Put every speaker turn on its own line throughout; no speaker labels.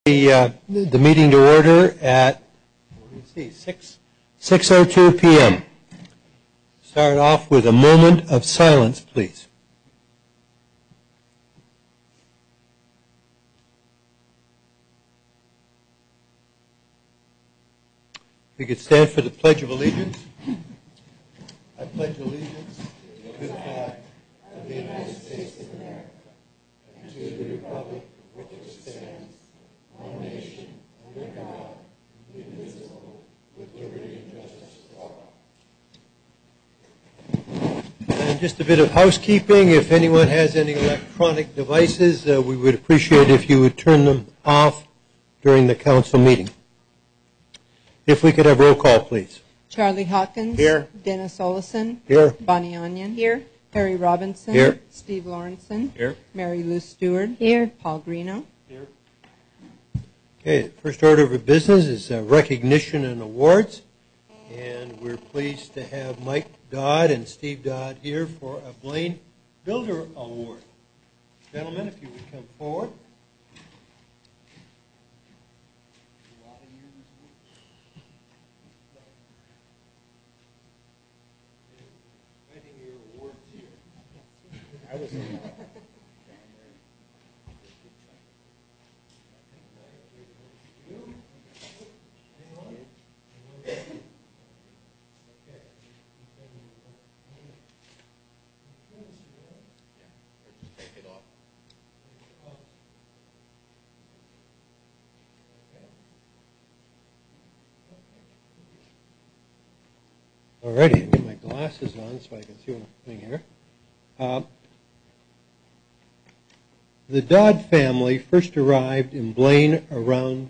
The meeting to order at 6:02 p.m. Start off with a moment of silence, please. We could stand for the Pledge of Allegiance. I pledge allegiance to the flag of the United States of America and to the republic for which it stands, one nation, under God, indivisible, with liberty and justice for all. And just a bit of housekeeping. If anyone has any electronic devices, we would appreciate if you would turn them off during the council meeting. If we could have roll call, please.
Charlie Hawkins.
Here.
Dennis Olison.
Here.
Bonnie Onion. Here. Harry Robinson.
Here.
Steve Lawrenson.
Here.
Mary Lou Stewart.
Here.
Paul Greeno.
Here. Okay, first order of business is recognition and awards. And we're pleased to have Mike Dodd and Steve Dodd here for a Blaine Builder Award. Gentlemen, if you would come forward. All righty, get my glasses on so I can see what I'm doing here. The Dodd family first arrived in Blaine around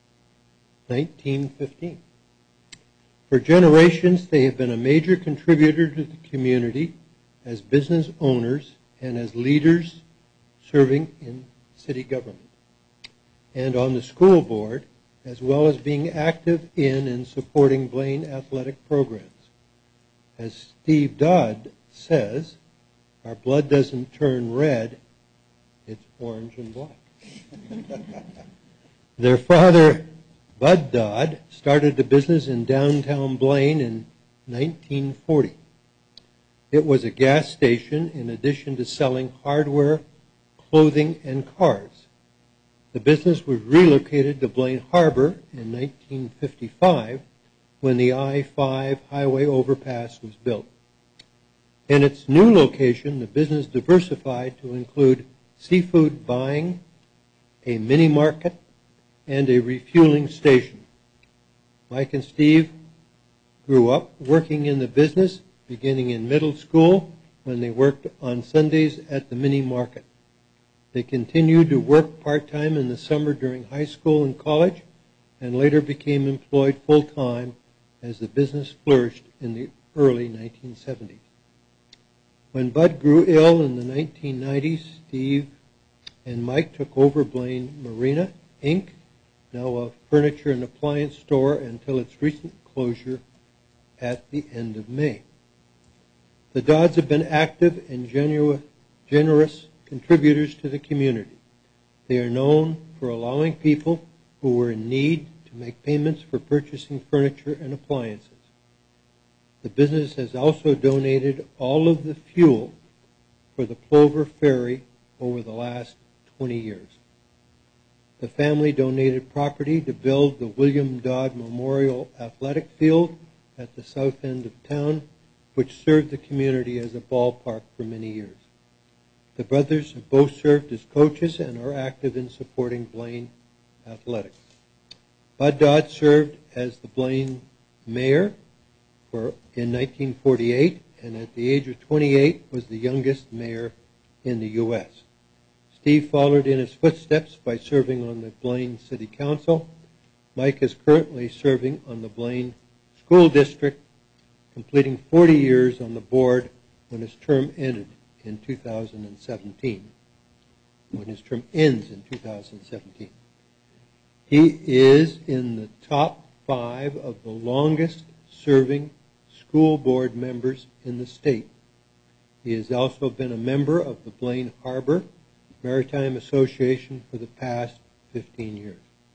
1915. For generations, they have been a major contributor to the community as business owners and as leaders serving in city government and on the school board, as well as being active in and supporting Blaine athletic programs. As Steve Dodd says, our blood doesn't turn red, it's orange and black. Their father, Bud Dodd, started a business in downtown Blaine in 1940. It was a gas station in addition to selling hardware, clothing, and cars. The business was relocated to Blaine Harbor in 1955 when the I-5 highway overpass was built. In its new location, the business diversified to include seafood buying, a mini market, and a refueling station. Mike and Steve grew up working in the business, beginning in middle school when they worked on Sundays at the mini market. They continued to work part-time in the summer during high school and college, and later became employed full-time as the business flourished in the early 1970s. When Bud grew ill in the 1990s, Steve and Mike took over Blaine Marina, Inc., now a furniture and appliance store until its recent closure at the end of May. The Dodds have been active and generous contributors to the community. They are known for allowing people who were in need to make payments for purchasing furniture and appliances. The business has also donated all of the fuel for the Plover Ferry over the last 20 years. The family donated property to build the William Dodd Memorial Athletic Field at the south end of town, which served the community as a ballpark for many years. The brothers have both served as coaches and are active in supporting Blaine athletics. Bud Dodd served as the Blaine mayor in 1948, and at the age of 28 was the youngest mayor in the U.S. Steve followed in his footsteps by serving on the Blaine City Council. Mike is currently serving on the Blaine School District, completing 40 years on the board when his term ended in 2017. When his term ends in 2017. He is in the top 5 of the longest serving school board members in the state. He has also been a member of the Blaine Harbor Maritime Association for the past 15 years.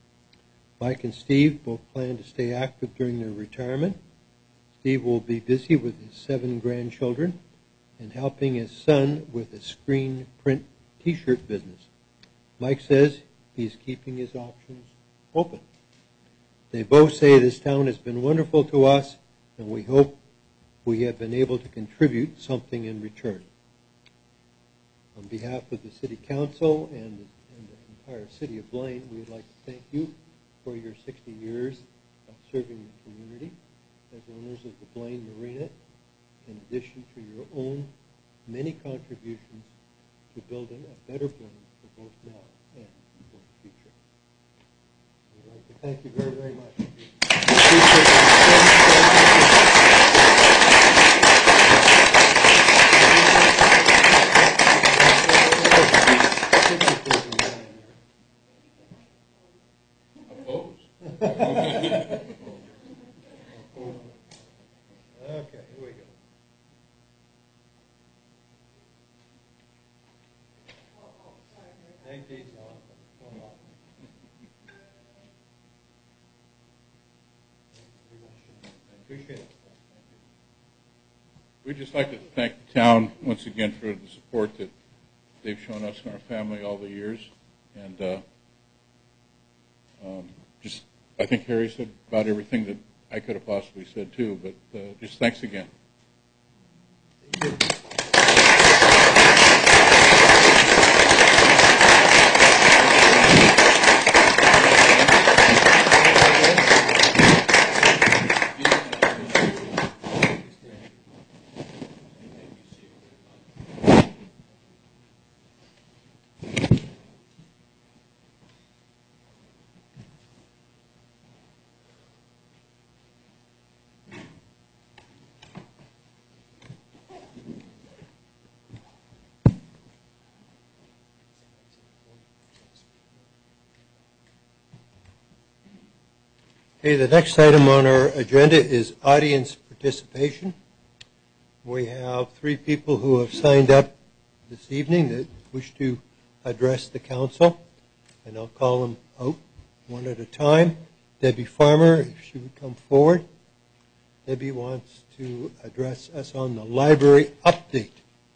Mike and Steve both plan to stay active during their retirement. Steve will be busy with his 7 grandchildren and helping his son with a screen print T-shirt business. Mike says he's keeping his options open. They both say this town has been wonderful to us, and we hope we have been able to contribute something in return. On behalf of the City Council and the entire City of Blaine, we would like to thank you for your 60 years of serving the community as owners of the Blaine Marina, in addition to your own many contributions to building a better Blaine for both now and for the future. We'd like to thank you very, very much. Okay, here we go. Thank you. Appreciate it.
We'd just like to thank the town once again for the support that they've shown us and our family all the years. And just, I think Harry said about everything that I could have possibly said too, but just thanks again.
Thank you. Okay, the next item on our agenda is audience participation. We have 3 people who have signed up this evening that wish to address the council, and I'll call them out one at a time. Debbie Farmer, if she would come forward. Debbie wants to address us on the library update.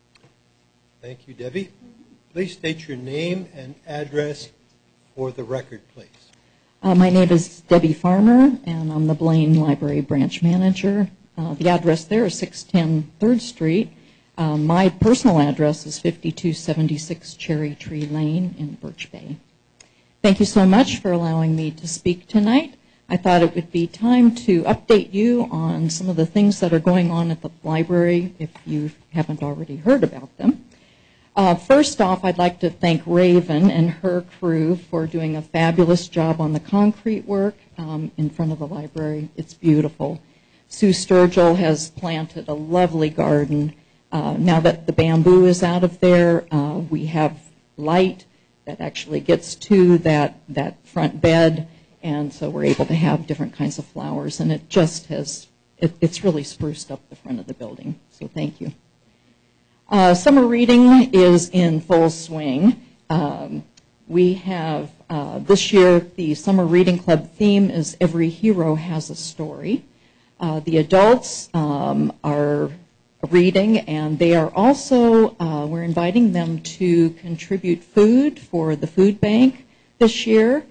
Thank you, Debbie. Please state your name and address for the record, please.
My name is Debbie Farmer, and I'm the Blaine Library Branch Manager. The address there is 610 3rd Street. My personal address is 5276 Cherry Tree Lane in Birch Bay. Thank you so much for allowing me to speak tonight. I thought it would be time to update you on some of the things that are going on at the library if you haven't already heard about them. First off, I'd like to thank Raven and her crew for doing a fabulous job on the concrete work in front of the library. It's beautiful. Sue Sturgill has planted a lovely garden. Now that the bamboo is out of there, we have light that actually gets to that front bed, and so we're able to have different kinds of flowers, and it just has, it's really spruced up the front of the building, so thank you. Summer reading is in full swing. We have, this year, the Summer Reading Club theme is Every Hero Has a Story. The adults are reading, and they are also, we're inviting them to contribute food for the food bank this year.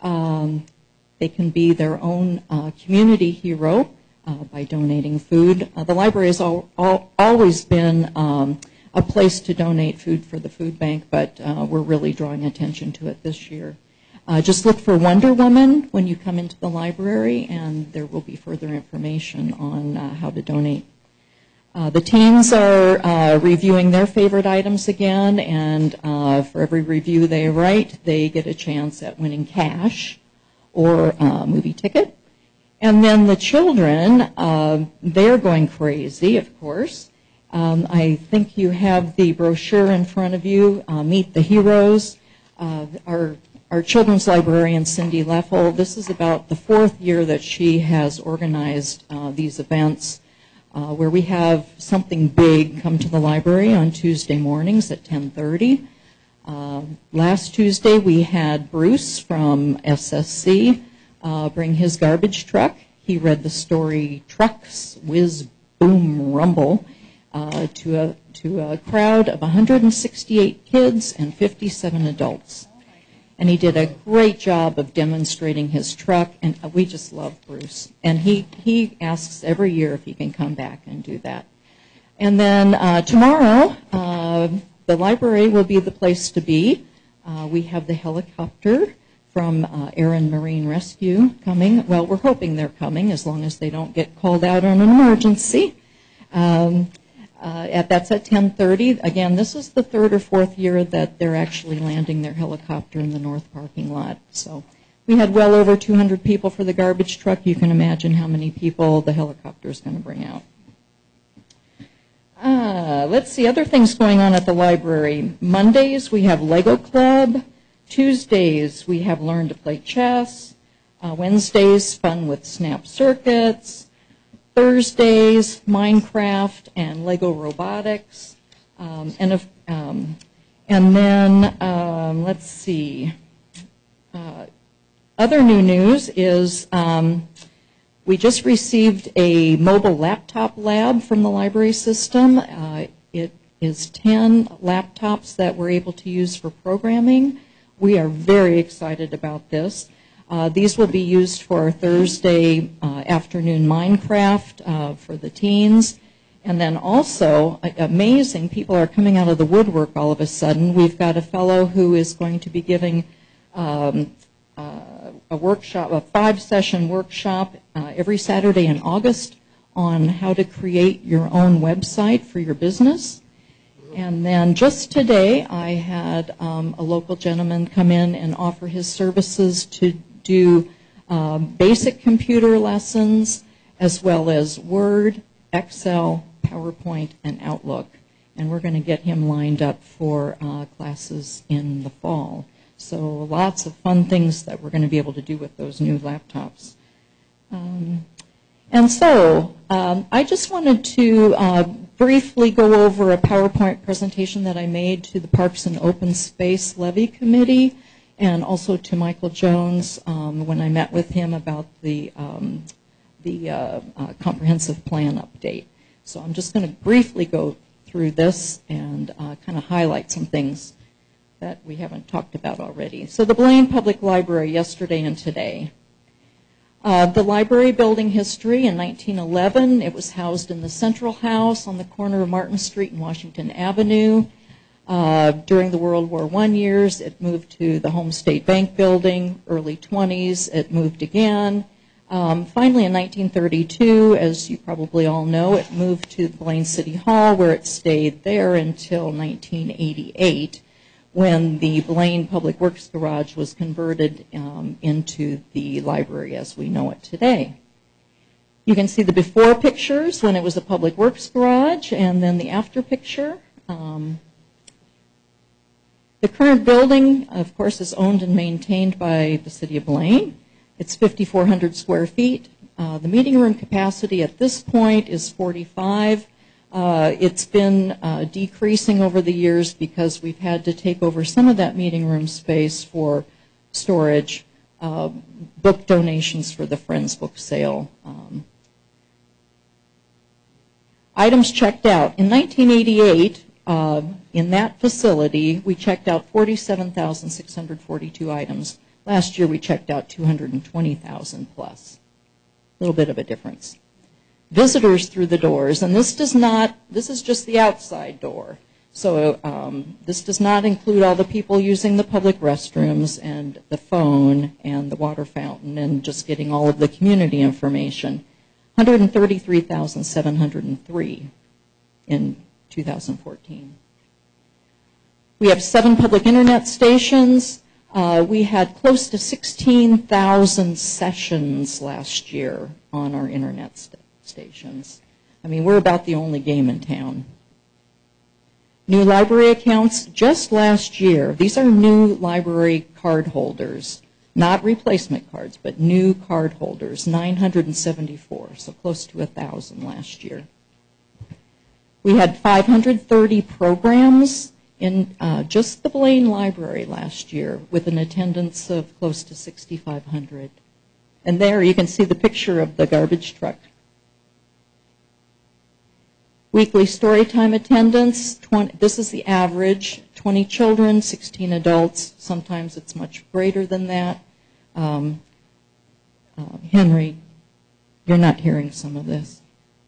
They can be their own community hero by donating food. The library has always been a place to donate food for the food bank, but we're really drawing attention to it this year. Just look for Wonder Woman when you come into the library, and there will be further information on how to donate. The teens are reviewing their favorite items again, and for every review they write, they get a chance at winning cash or a movie ticket. And then the children, they're going crazy, of course. I think you have the brochure in front of you, Meet the Heroes. Our children's librarian, Cindy Leffel, this is about the 4th year that she has organized these events where we have something big come to the library on Tuesday mornings at 10:30. Last Tuesday we had Bruce from SSC bring his garbage truck. He read the story Trucks Whiz Boom Rumble to a crowd of 168 kids and 57 adults. And he did a great job of demonstrating his truck, and we just love Bruce. And he asks every year if he can come back and do that. And then tomorrow, the library will be the place to be. We have the helicopter from Air and Marine Rescue coming. Well, we're hoping they're coming as long as they don't get called out on an emergency. That's at 10:30. Again, this is the third or fourth year that they're actually landing their helicopter in the north parking lot. So we had well over 200 people for the garbage truck. You can imagine how many people the helicopter is going to bring out. Let's see, other things going on at the library. Mondays, we have Lego Club. Tuesdays, we have Learn to Play Chess. Wednesdays, Fun with Snap Circuits. Thursdays, Minecraft and Lego Robotics. And then, let's see, other new news is we just received a mobile laptop lab from the library system. It is 10 laptops that we're able to use for programming. We are very excited about this. These will be used for Thursday afternoon Minecraft for the teens. And then also, amazing, people are coming out of the woodwork all of a sudden. We've got a fellow who is going to be giving a workshop, a 5-session workshop every Saturday in August on how to create your own website for your business. And then just today, I had a local gentleman come in and offer his services to do basic computer lessons as well as Word, Excel, PowerPoint, and Outlook. And we're going to get him lined up for classes in the fall. So lots of fun things that we're going to be able to do with those new laptops. And so I just wanted to briefly go over a PowerPoint presentation that I made to the Parks and Open Space Levy Committee and also to Michael Jones when I met with him about the comprehensive plan update. So I'm just going to briefly go through this and kind of highlight some things that we haven't talked about already. So the Blaine Public Library yesterday and today. The library building history in 1911, it was housed in the Central House on the corner of Martin Street and Washington Avenue. During the World War I years, it moved to the Home State Bank building. Early 20s, it moved again. Finally, in 1932, as you probably all know, it moved to Blaine City Hall, where it stayed there until 1988, when the Blaine Public Works Garage was converted into the library as we know it today. You can see the before pictures when it was a Public Works Garage, and then the after picture. The current building, of course, is owned and maintained by the City of Blaine. It's 5,400 square feet. The meeting room capacity at this point is 45. It's been decreasing over the years because we've had to take over some of that meeting room space for storage, book donations for the Friends book sale. Items checked out. In 1988, in that facility, we checked out 47,642 items. Last year, we checked out 220,000 plus. A little bit of a difference. Visitors through the doors, and this is just the outside door. So this does not include all the people using the public restrooms and the phone and the water fountain and just getting all of the community information. 133,703 in 2014. We have 7 public internet stations. We had close to 16,000 sessions last year on our internet stations. I mean, we're about the only game in town. New library accounts just last year. These are new library card holders, not replacement cards, but new card holders, 974, so close to 1,000 last year. We had 530 programs in just the Blaine Library last year with an attendance of close to 6,500. And there you can see the picture of the garbage truck. Weekly storytime attendance, this is the average, 20 children, 16 adults. Sometimes it's much greater than that. Henry, you're not hearing some of this.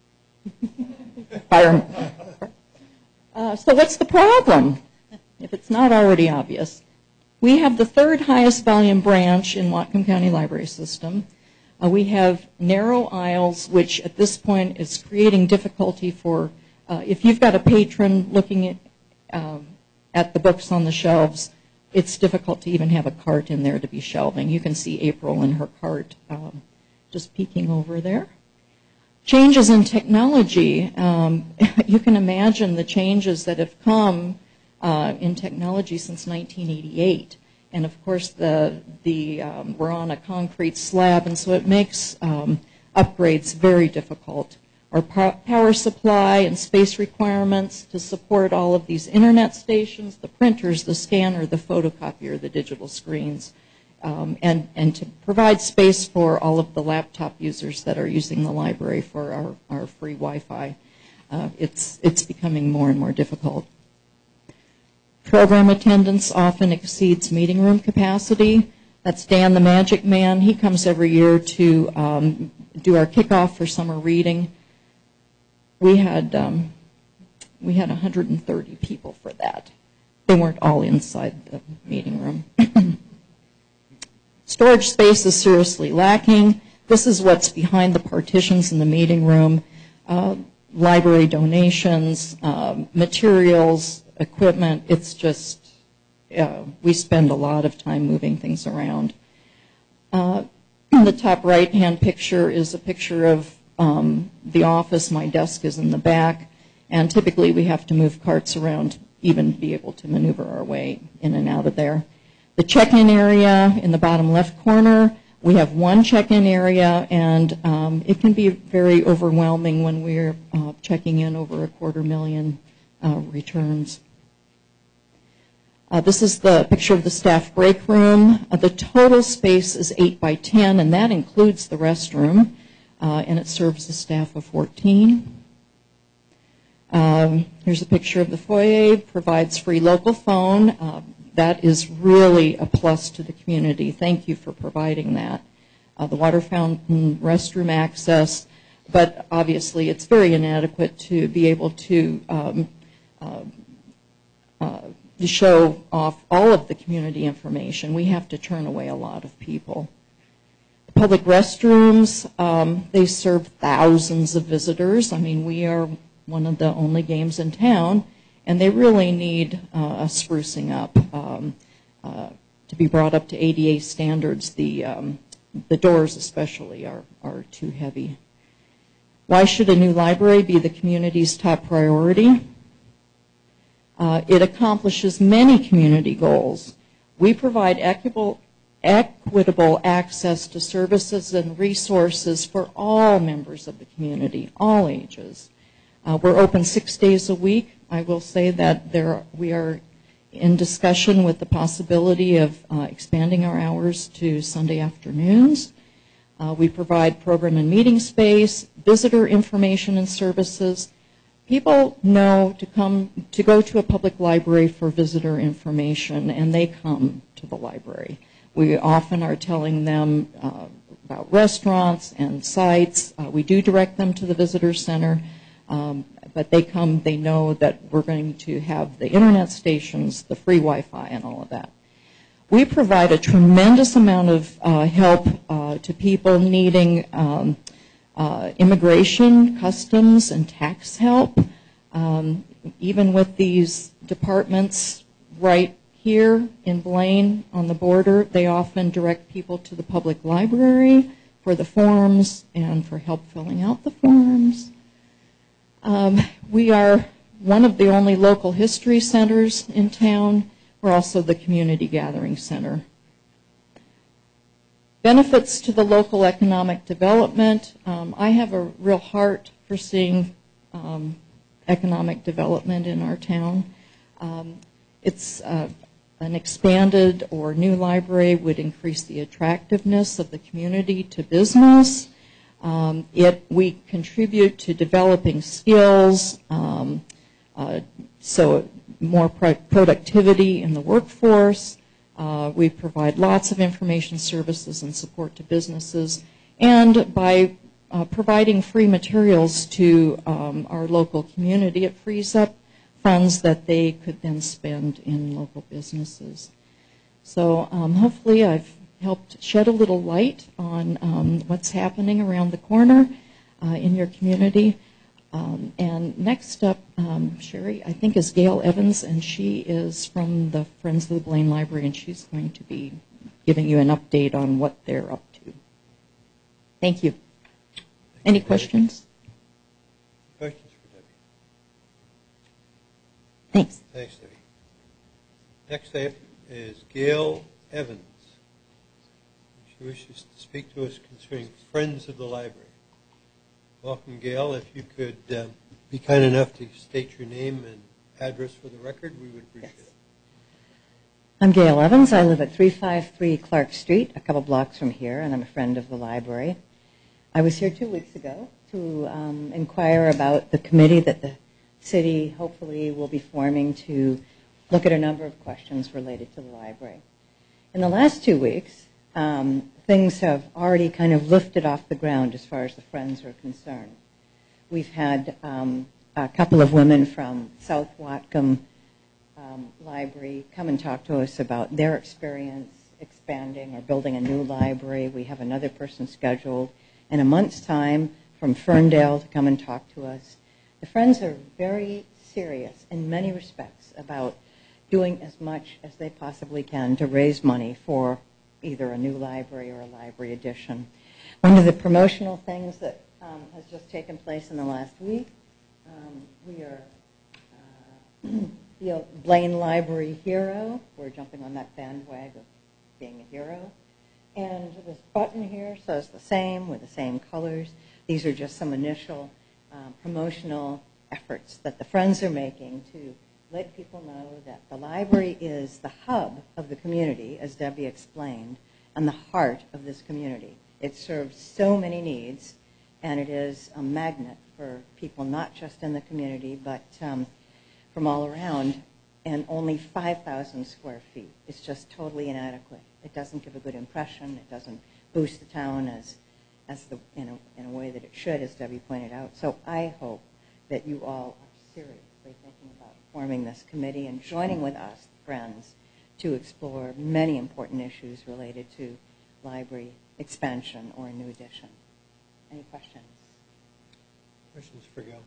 So what's the problem, if it's not already obvious? We have the third highest volume branch in Whatcom County Library System. We have narrow aisles, which at this point is creating difficulty for, if you've got a patron looking at the books on the shelves, it's difficult to even have a cart in there to be shelving. You can see April in her cart just peeking over there. Changes in technology. You can imagine the changes that have come in technology since 1988. And of course, we're on a concrete slab, and so it makes upgrades very difficult. Our power supply and space requirements to support all of these internet stations, the printers, the scanner, the photocopier, the digital screens, and to provide space for all of the laptop users that are using the library for our free Wi-Fi. It's becoming more and more difficult. Program attendance often exceeds meeting room capacity. That's Dan the Magic Man. He comes every year to do our kickoff for summer reading. We had 130 people for that. They weren't all inside the meeting room. Storage space is seriously lacking. This is what's behind the partitions in the meeting room. Library donations, materials, equipment. It's just, we spend a lot of time moving things around. In the top right-hand picture is a picture of the office. My desk is in the back, and typically we have to move carts around to even be able to maneuver our way in and out of there. The check-in area in the bottom left corner, we have one check-in area, and it can be very overwhelming when we're checking in over 250,000 returns. This is the picture of the staff break room. The total space is 8 by 10, and that includes the restroom, and it serves a staff of 14. Here's a picture of the foyer. Provides free local phone. That is really a plus to the community. Thank you for providing that. The water fountain, restroom access, but obviously it's very inadequate to be able to show off all of the community information. We have to turn away a lot of people. The public restrooms, they serve thousands of visitors. I mean, we are one of the only games in town, and they really need a sprucing up to be brought up to ADA standards. The doors especially are too heavy. Why should a new library be the community's top priority? It accomplishes many community goals. We provide equitable access to services and resources for all members of the community, all ages. We're open 6 days a week. I will say that we are in discussion with the possibility of expanding our hours to Sunday afternoons. We provide program and meeting space, visitor information and services. People know to go to a public library for visitor information, and they come to the library. We often are telling them about restaurants and sites. We do direct them to the visitor center. But they come, they know that we're going to have the internet stations, the free Wi-Fi, and all of that. We provide a tremendous amount of help to people needing immigration, customs, and tax help. Even with these departments right here in Blaine on the border, they often direct people to the public library for the forms and for help filling out the forms. We are one of the only local history centers in town. We're also the community gathering center. Benefits to the local economic development. I have a real heart for seeing economic development in our town. It's a an expanded or new library would increase the attractiveness of the community to business. We contribute to developing skills, so more productivity in the workforce. We provide lots of information services and support to businesses. And by providing free materials to our local community, it frees up funds that they could then spend in local businesses. So hopefully I've helped shed a little light on what's happening around the corner in your community. And next up, Sherry, I think, is Gail Evans, and she is from the Friends of the Blaine Library, and she's going to be giving you an update on what they're up to. Thank you. Any questions?
Questions for Debbie?
Thanks.
Thanks, Debbie. Next up is Gail Evans. She wishes to speak to us concerning Friends of the Library. Welcome, Gail. If you could be kind enough to state your name and address for the record, we would appreciate it.
I'm Gail Evans. I live at 353 Clark Street, a couple blocks from here, and I'm a friend of the library. I was here 2 weeks ago to inquire about the committee that the city hopefully will be forming to look at a number of questions related to the library. In the last 2 weeks, things have already kind of lifted off the ground as far as the Friends are concerned. We've had a couple of women from South Whatcom Library come and talk to us about their experience expanding or building a new library. We have another person scheduled in a month's time from Ferndale to come and talk to us. The Friends are very serious in many respects about doing as much as they possibly can to raise money for either a new library or a library addition. One of the promotional things that has just taken place in the last week, we are the Blaine Library Hero. We're jumping on that bandwagon of being a hero. And this button here says the same with the same colors. These are just some initial promotional efforts that the Friends are making to let people know that the library is the hub of the community, as Debbie explained, and the heart of this community. It serves so many needs, and it is a magnet for people not just in the community, but from all around, and only 5,000 square feet. It's just totally inadequate. It doesn't give a good impression. It doesn't boost the town in a way that it should, as Debbie pointed out. So I hope that you all are seriously thinking about forming this committee and joining with us, Friends, to explore many important issues related to library expansion or a new addition. Any questions?
Questions for Gail?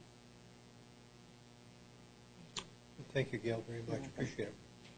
Thank you, Gail, very much. Appreciate it.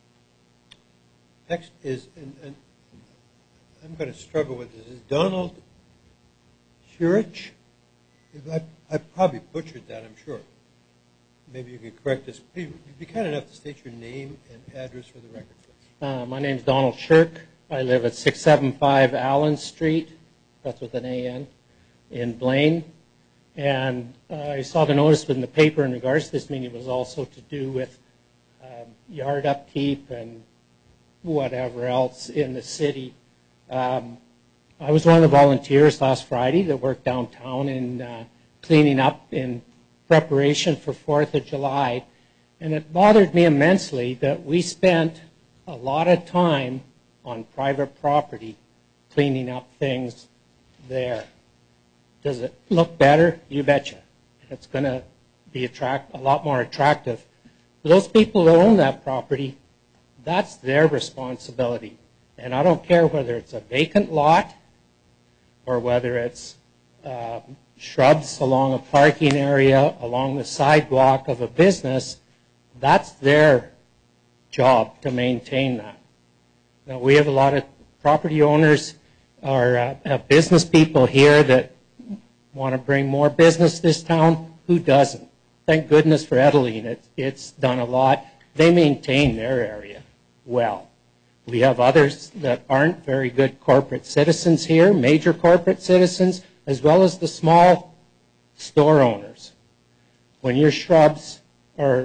Next is, and I'm going to struggle with this, is Donald Shurich. I probably butchered that, I'm sure. Maybe you could correct us. Please be kind enough to state your name and address for the record, please.
My name is Donald Shirk. I live at 675 Allen Street, that's with an A-N, in Blaine. And I saw the notice in the paper in regards to this meeting. It was also to do with yard upkeep and whatever else in the city. I was one of the volunteers last Friday that worked downtown in cleaning up in preparation for 4th of July. And it bothered me immensely that we spent a lot of time on private property cleaning up things there. Does it look better? You betcha. It's going to be a lot more attractive. For those people who own that property, that's their responsibility. And I don't care whether it's a vacant lot or whether it's shrubs along a parking area, along the sidewalk of a business. That's their job to maintain that. Now, we have a lot of property owners or business people here that want to bring more business to this town. Who doesn't? Thank goodness for Edeline. It's done a lot. They maintain their area well. We have others that aren't very good corporate citizens here, major corporate citizens, as well as the small store owners. When your shrubs are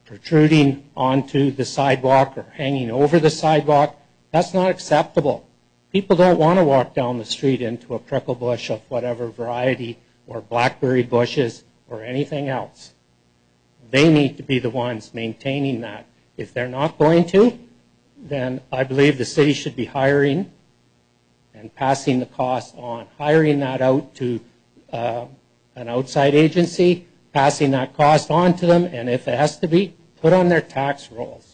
protruding onto the sidewalk or hanging over the sidewalk. That's not acceptable. People don't want to walk down the street into a prickle bush of whatever variety or blackberry bushes or anything else. They need to be the ones maintaining that. If they're not going to, then I believe the city should be hiring and passing the cost on, hiring that out to an outside agency, passing that cost on to them, and if it has to be, put on their tax rolls.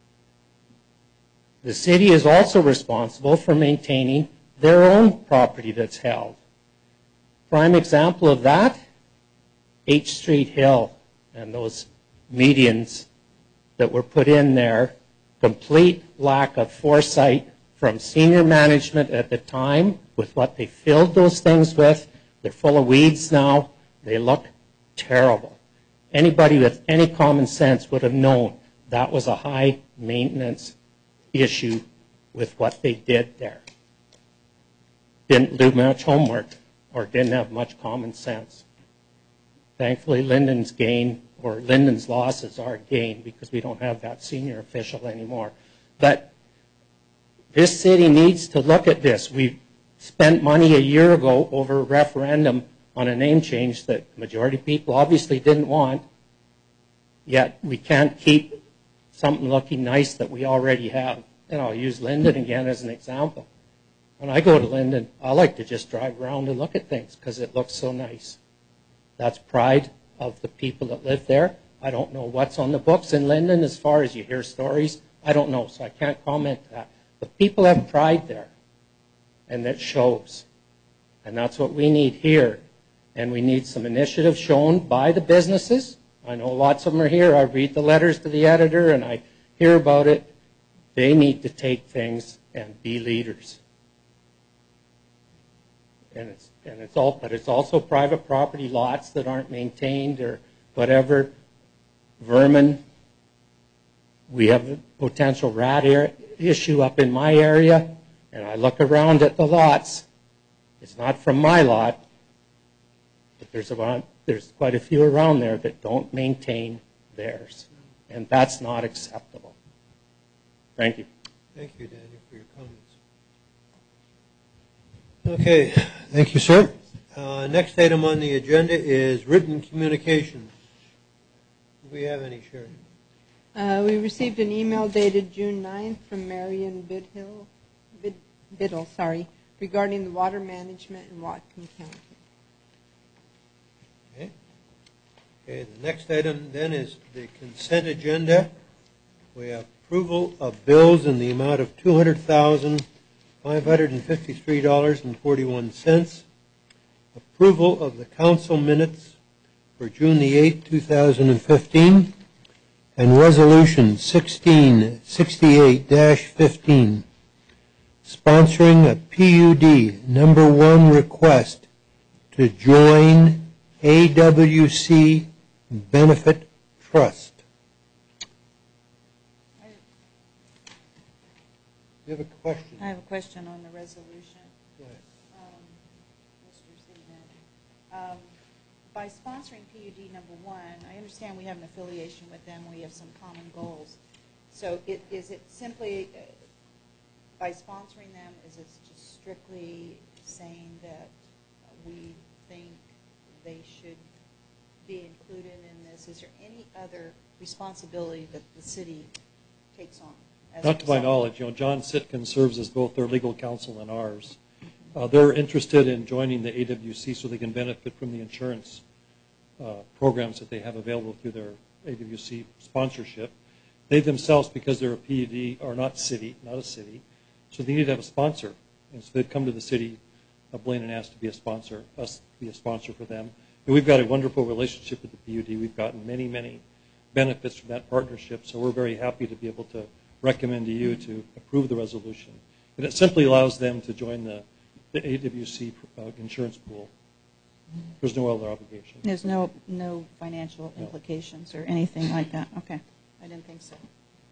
The city is also responsible for maintaining their own property that's held. Prime example of that, H Street Hill and those medians that were put in there, complete lack of foresight from senior management at the time with what they filled those things with. They're full of weeds now. They look terrible. Anybody with any common sense would have known that was a high maintenance issue with what they did there. Didn't do much homework or didn't have much common sense. Thankfully, Linden's gain or Linden's losses are gain because we don't have that senior official anymore. But this city needs to look at this. We spent money a year ago over a referendum on a name change that the majority of people obviously didn't want, yet we can't keep something looking nice that we already have. And I'll use Linden again as an example. When I go to Linden, I like to just drive around and look at things because it looks so nice. That's pride of the people that live there. I don't know what's on the books in Linden as far as you hear stories. I don't know, so I can't comment that. But people have pride there, and that shows. And that's what we need here. And we need some initiative shown by the businesses. I know lots of them are here. I read the letters to the editor, and I hear about it. They need to take things and be leaders. But it's also private property lots that aren't maintained or whatever. Vermin. We have a potential rat issue up in my area, and I look around at the lots. It's not from my lot, but there's quite a few around there that don't maintain theirs, and that's not acceptable. Thank you.
Thank you, Daniel, for your comments. Okay, thank you, sir. Next item on the agenda is written communications. Do we have any, Sharon?
We received an email dated June 9th from Marion Biddle, regarding the water management in Whatcom County.
Okay, the next item then is the consent agenda. We have approval of bills in the amount of $200,553.41. Approval of the council minutes for June the 8th, 2015. And Resolution 1668-15, sponsoring a PUD number 1 request to join AWC Benefit Trust. You have a question?
I have a question on the resolution.
Go ahead.
Mr. City Manager. By sponsoring PUD number 1, I understand we have an affiliation with them. We have some common goals. So is it simply, by sponsoring them, is it just strictly saying that we think they should be included in this? Is there any other responsibility that the city takes on?
Not to my knowledge. John Sitkin serves as both their legal counsel and ours. They're interested in joining the AWC so they can benefit from the insurance programs that they have available through their AWC sponsorship. They themselves, because they're a PUD, are not a city, so they need to have a sponsor. And so they'd come to the city of Blaine and ask to be a sponsor, us to be a sponsor for them. And we've got a wonderful relationship with the PUD. We've gotten many, many benefits from that partnership, so we're very happy to be able to recommend to you to approve the resolution. And it simply allows them to join the AWC insurance pool. There's no other obligation.
There's no financial implications or anything like that? Okay. I didn't think so.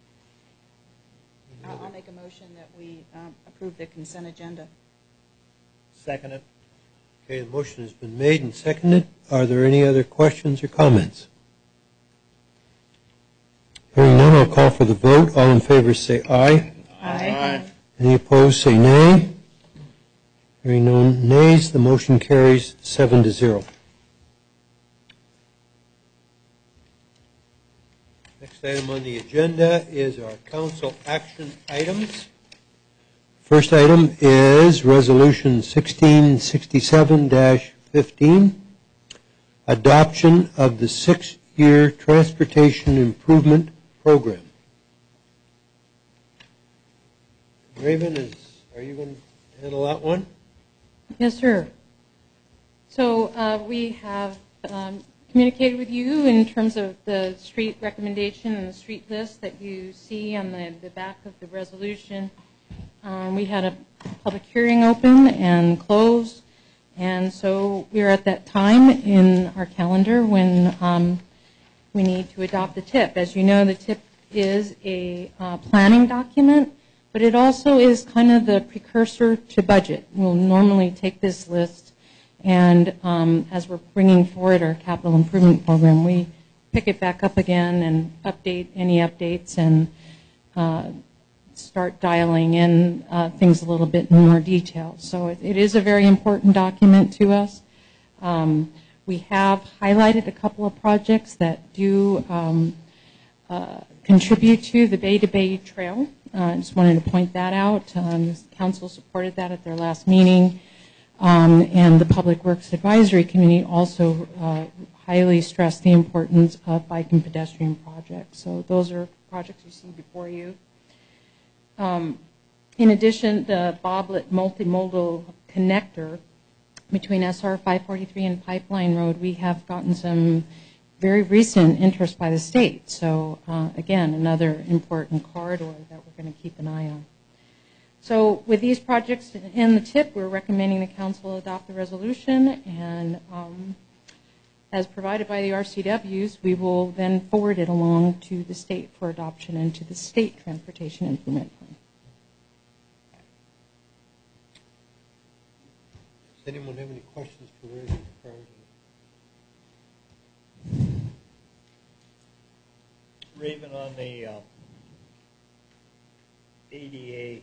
I'll make a motion that we approve the consent agenda.
Second it.
Okay, the motion has been made and seconded. Are there any other questions or comments? I'll call for the vote. All in favor say aye.
Aye.
Any opposed say nay. Hearing no nays, the motion carries 7-0. Next item on the agenda is our council action items. First item is Resolution 1667-15, adoption of the 6-year Transportation Improvement Program. Raven, are you going to handle that one?
Yes, sir. So we have communicated with you in terms of the street recommendation and the street list that you see on the back of the resolution. We had a public hearing open and closed, and so we're at that time in our calendar when we need to adopt the TIP. As you know, the TIP is a planning document, but it also is kind of the precursor to budget. We'll normally take this list, and as we're bringing forward our capital improvement program, we pick it back up again and update any updates and start dialing in things a little bit in more detail. So it is a very important document to us. We have highlighted a couple of projects that do contribute to the Bay to Bay Trail. I just wanted to point that out. The council supported that at their last meeting. And the Public Works Advisory Committee also highly stressed the importance of bike and pedestrian projects. So those are projects you see before you. In addition, the Boblet multimodal connector between SR 543 and Pipeline Road, we have gotten some very recent interest by the state. So again, another important corridor that we're going to keep an eye on. So with these projects in the TIP, we're recommending the council adopt the resolution, and as provided by the RCWs, we will then forward it along to the state for adoption and to the state transportation improvement plan.
Does anyone have any questions for Raven prior to
Raven, on the ADA,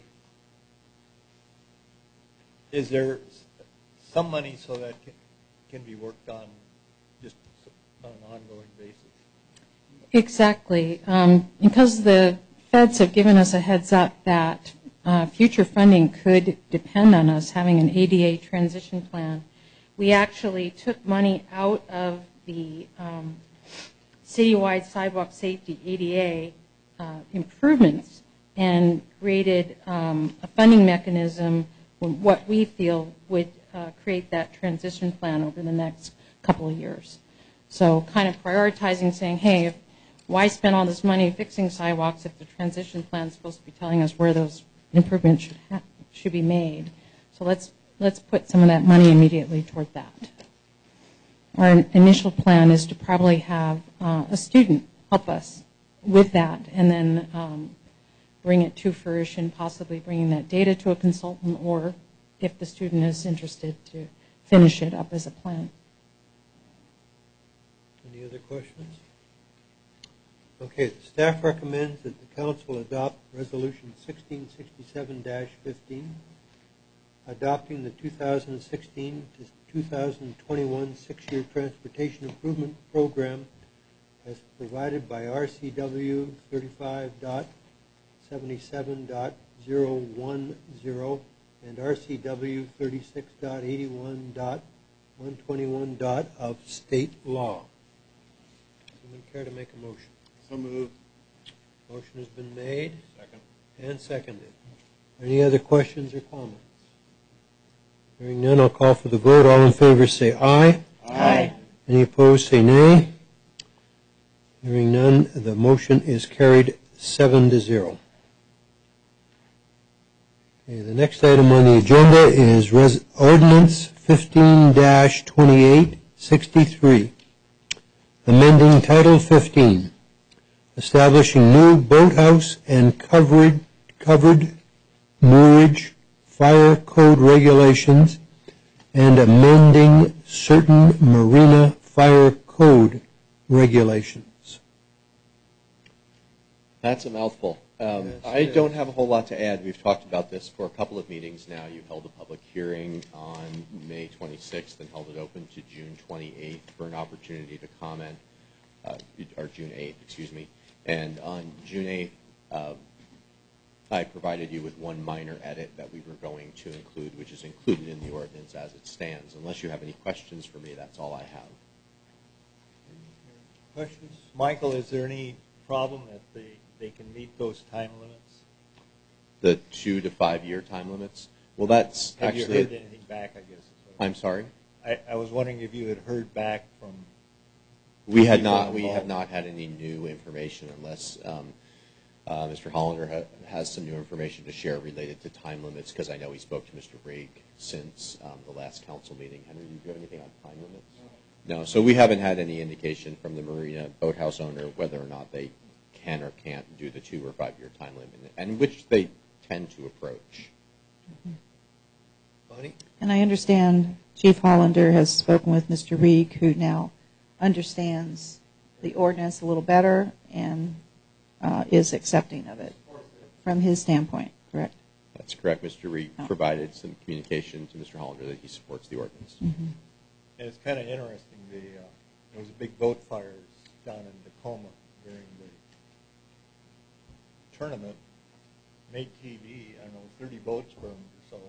is there some money so that can be worked on just on an ongoing basis?
Exactly. Because the feds have given us a heads up that future funding could depend on us having an ADA transition plan, we actually took money out of the citywide sidewalk safety ADA improvements and created a funding mechanism what we feel would create that transition plan over the next couple of years. So kind of prioritizing, saying, hey, why spend all this money fixing sidewalks if the transition plan is supposed to be telling us where those improvements should be made? So let's put some of that money immediately toward that. Our initial plan is to probably have a student help us with that, and then bring it to fruition, possibly bringing that data to a consultant, or if the student is interested, to finish it up as a plan.
Any other questions? Okay, the staff recommends that the council adopt Resolution 1667-15, adopting the 2016 to 2021 6-year Transportation Improvement Program as provided by RCW 35.77.010 and RCW 36.81.121. of state law. Someone care to make a motion?
So moved.
Motion has been made.
Second.
And seconded. Any other questions or comments? Hearing none, I'll call for the vote. All in favor say aye.
Aye.
Any opposed say nay. Hearing none, the motion is carried 7-0. Okay, the next item on the agenda is Ordinance 15-2863, amending Title 15, establishing new boathouse and covered moorage fire code regulations and amending certain marina fire code regulations.
That's a mouthful.
Yes,
I
it
don't
is.
have a whole lot to add. We've talked about this for a couple of meetings now. You held a public hearing on May 26th and held it open to June 28th for an opportunity to comment, or June 8th, excuse me. And on June 8th, I provided you with one minor edit that we were going to include, which is included in the ordinance as it stands. Unless you have any questions for me, that's all I have.
Questions?
Michael, is there any problem that they can meet those time limits?
The 2 to 5 year time limits? Well, that's
Have
actually...
you heard anything back, I guess?
I'm sorry?
I was wondering if you had heard back from...
We have
involved.
not had any new information unless Mr. Hollander has some new information to share related to time limits, because I know he spoke to Mr. Brigg since the last council meeting. Henry, do you have anything on time limits? No, so we haven't had any indication from the Marina Boathouse owner whether or not they can or can't do the 2 or 5 year time limit, and which they tend to approach.
Bonnie?
And I understand Chief Hollander has spoken with Mr. Reed, who now understands the ordinance a little better and is accepting of it from his standpoint, correct?
That's correct. Mr. Reed provided some communication to Mr. Hollander that he supports the ordinance.
Mm-hmm.
And it's kind of interesting. There was a big boat fire down in Tacoma during the tournament. Made TV, I don't know, 30 boats burned or so.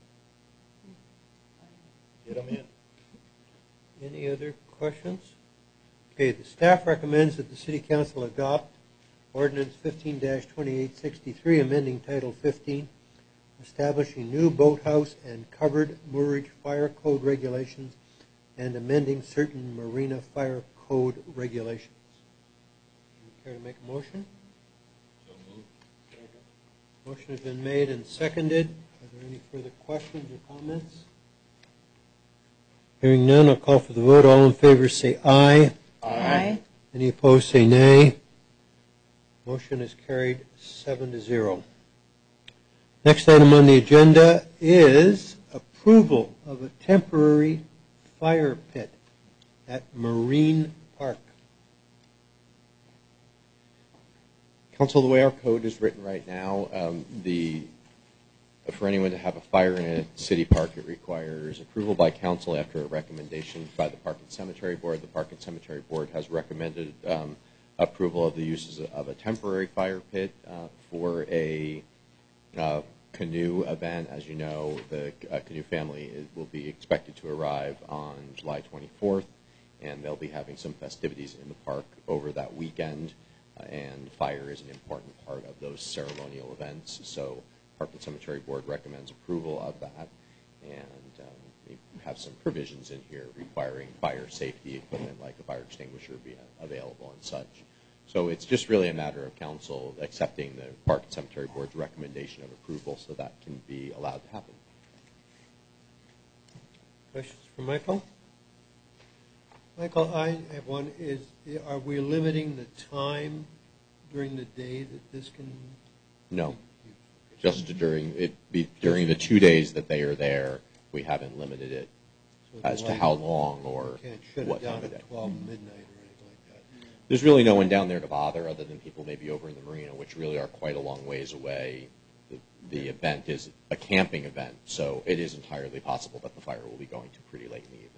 Get them in.
Any other questions? Okay, the staff recommends that the City Council adopt Ordinance 15-2863, amending Title 15, establishing new boathouse and covered moorage fire code regulations, and amending certain marina fire code regulations. Care to make a motion?
So moved.
Motion has been made and seconded. Are there any further questions or comments? Hearing none, I'll call for the vote. All in favor say aye.
Aye.
Any opposed say nay. Motion is carried 7-0. Next item on the agenda is approval of a temporary fire pit at Marine Park.
Council, the way our code is written right now, for anyone to have a fire in a city park, it requires approval by council after a recommendation by the Park and Cemetery Board. The Park and Cemetery Board has recommended approval of the uses of a temporary fire pit for a canoe event. As you know, the canoe family will be expected to arrive on July 24th, and they'll be having some festivities in the park over that weekend, and fire is an important part of those ceremonial events. So Park and Cemetery Board recommends approval of that, and we have some provisions in here requiring fire safety equipment like a fire extinguisher be available and such. So it's just really a matter of council accepting the Park and Cemetery Board's recommendation of approval so that can be allowed to happen.
Questions for Michael? Michael, I have one. Are we limiting the time during the day that this can?
No. Just during the 2 days that they are there, we haven't limited it as to how long or what time of day.
12 midnight or anything like that.
There's really no one down there to bother other than people maybe over in the marina, which really are quite a long ways away. The event is a camping event, so it is entirely possible that the fire will be going to pretty late in the evening.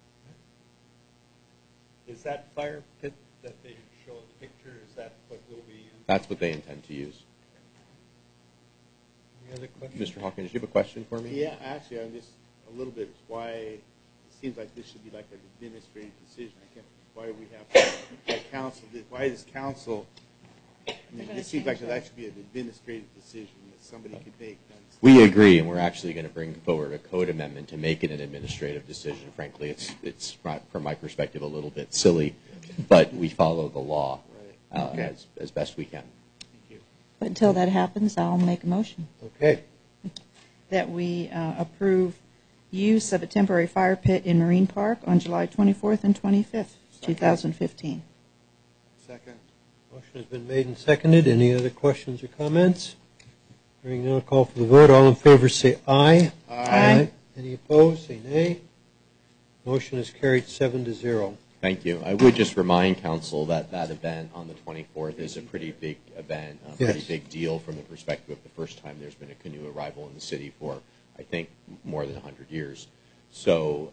Is that fire pit that they show in the picture, is that what will be used?
That's what they intend to use.
Any other questions?
Mr. Hawkins, do you have a question for me?
Yeah, actually, I'm just a little bit why it seems like this should be like an administrative decision. I can't. Why we have to, like council? Why does council? I mean, it seems like that should be an administrative decision that somebody could make.
We agree, and we're actually going to bring forward a code amendment to make it an administrative decision. Frankly, it's from my perspective a little bit silly, but we follow the law as best we can.
But until that happens, I'll make a motion.
Okay.
That we approve use of a temporary fire pit in Marine Park on July 24th and 25th, 2015.
Second.
Motion has been made and seconded. Any other questions or comments? Hearing none, I'll call for the vote. All in favor say aye.
Aye.
Any opposed say nay. Motion is carried 7-0.
Thank you. I would just remind council that that event on the 24th is a pretty big event, a pretty big deal from the perspective of the first time there's been a canoe arrival in the city for, I think, more than 100 years. So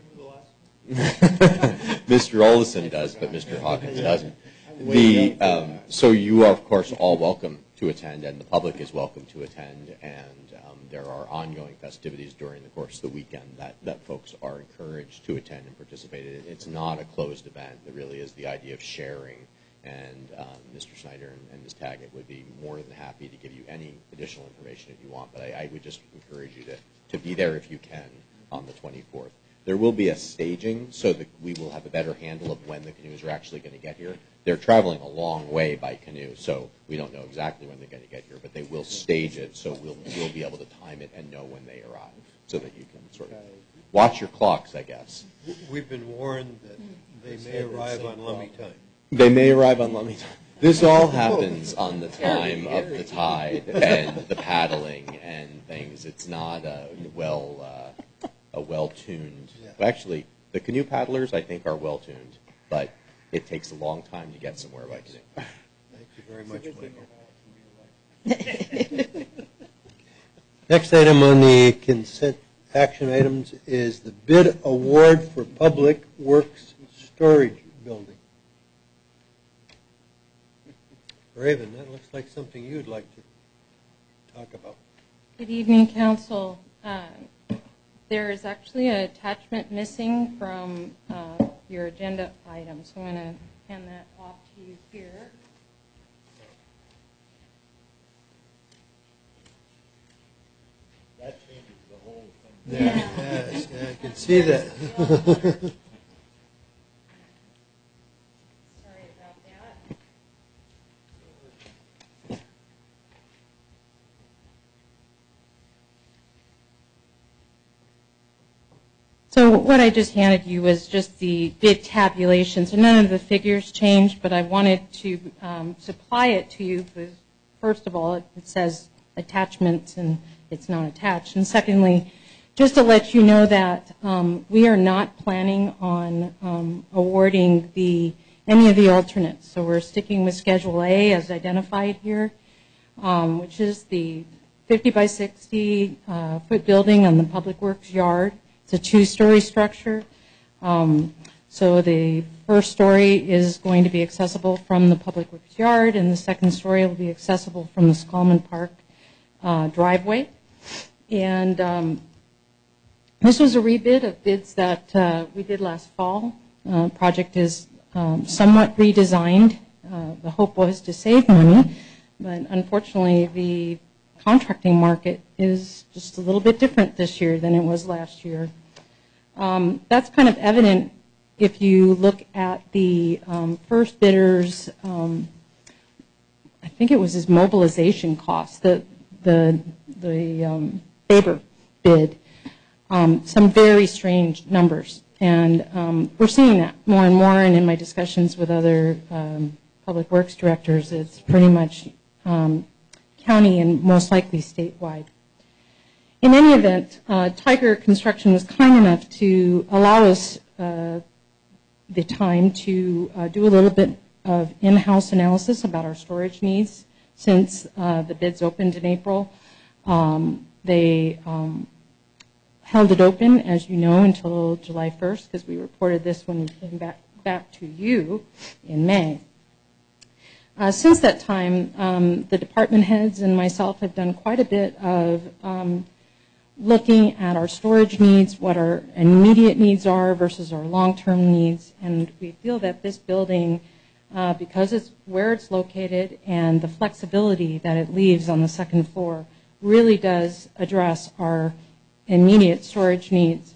Mr. Olson does, but Mr. Hawkins doesn't. So you are, of course, all welcome to attend, and the public is welcome to attend, and there are ongoing festivities during the course of the weekend that folks are encouraged to attend and participate in. It's not a closed event. It really is the idea of sharing, and Mr. Snyder and Ms. Taggett would be more than happy to give you any additional information if you want, but I would just encourage you to be there if you can on the 24th. There will be a staging so that we will have a better handle of when the canoes are actually going to get here. They're traveling a long way by canoe, so we don't know exactly when they're going to get here, but they will stage it, so we'll be able to time it and know when they arrive, so that you can sort of watch your clocks, I guess.
We've been warned that they may arrive on Lummi time.
They may arrive on Lummi time. This all happens on the time of the tide and the paddling and things. It's not a well-tuned. Well, actually, the canoe paddlers, I think, are well-tuned, but it takes a long time to get somewhere by canoe.
Thank you very much, Michael. Next item on the consent action items is the bid award for Public Works Storage Building. Raven, that looks like something you'd like to talk about.
Good evening, Council. There is actually an attachment missing from your agenda item, so I'm going to hand that off to you here.
That changes the whole thing.
Yes, I can see that.
Sorry about that. So what I just handed you was just the bid tabulation. So none of the figures changed, but I wanted to supply it to you. Because first of all, it says attachments and it's not attached. And secondly, just to let you know that we are not planning on awarding any of the alternates. So we're sticking with Schedule A as identified here, which is the 50 by 60 foot building on the Public Works yard. It's a two-story structure. So the first story is going to be accessible from the Public Works yard, and the second story will be accessible from the Skolman Park driveway. And this was a rebid of bids that we did last fall. Project is somewhat redesigned. The hope was to save money, but unfortunately the contracting market is just a little bit different this year than it was last year. That's kind of evident if you look at the first bidder's, I think it was his mobilization cost, the Faber bid, some very strange numbers. And we're seeing that more and more, and in my discussions with other public works directors, it's pretty much county and most likely statewide. In any event, Tiger Construction was kind enough to allow us the time to do a little bit of in-house analysis about our storage needs since the bids opened in April. They held it open, as you know, until July 1st, because we reported this when we came back to you in May. Since that time, the department heads and myself have done quite a bit of looking at our storage needs, what our immediate needs are versus our long-term needs, and we feel that this building, because it's where it's located and the flexibility that it leaves on the second floor, really does address our immediate storage needs.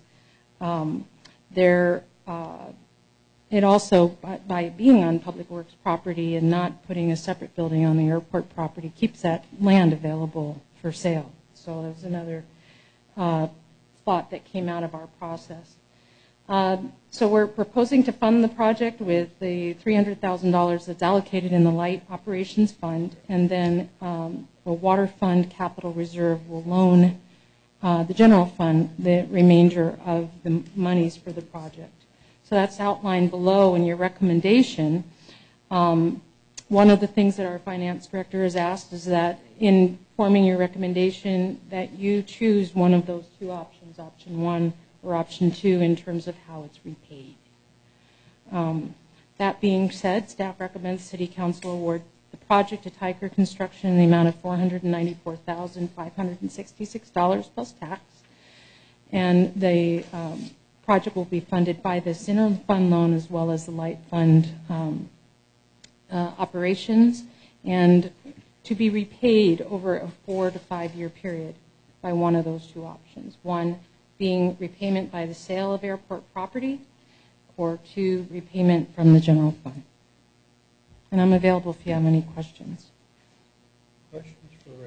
It also, by being on Public Works property and not putting a separate building on the airport property, keeps that land available for sale. So there's another thought that came out of our process. So we're proposing to fund the project with the $300,000 that's allocated in the Light Operations Fund, and then a Water Fund Capital Reserve will loan the general fund the remainder of the monies for the project. So that's outlined below in your recommendation. One of the things that our finance director has asked is that in forming your recommendation that you choose one of those two options, option 1 or option 2, in terms of how it's repaid. That being said, staff recommends City Council award the project to Tiger Construction in the amount of $494,566 plus tax. And the project will be funded by this interfund loan as well as the light fund operations, and to be repaid over a 4 to 5 year period by one of those two options. 1 being repayment by the sale of airport property, or 2, repayment from the general fund. And I'm available if you have any questions.
Questions for Ray?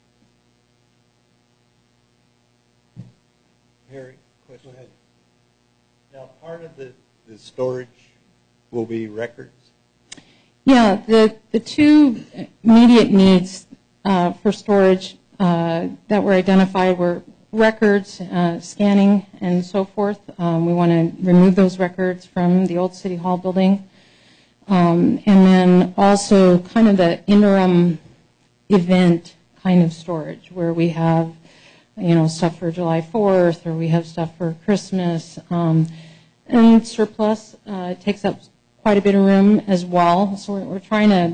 Harry, question. Go ahead.
Now, part of the storage will be records?
Yeah, the two immediate needs for storage that were identified were records, scanning, and so forth. We want to remove those records from the old City Hall building. And then also kind of the interim event kind of storage where we have, stuff for July 4th, or we have stuff for Christmas. And surplus takes up quite a bit of room as well. So we're trying to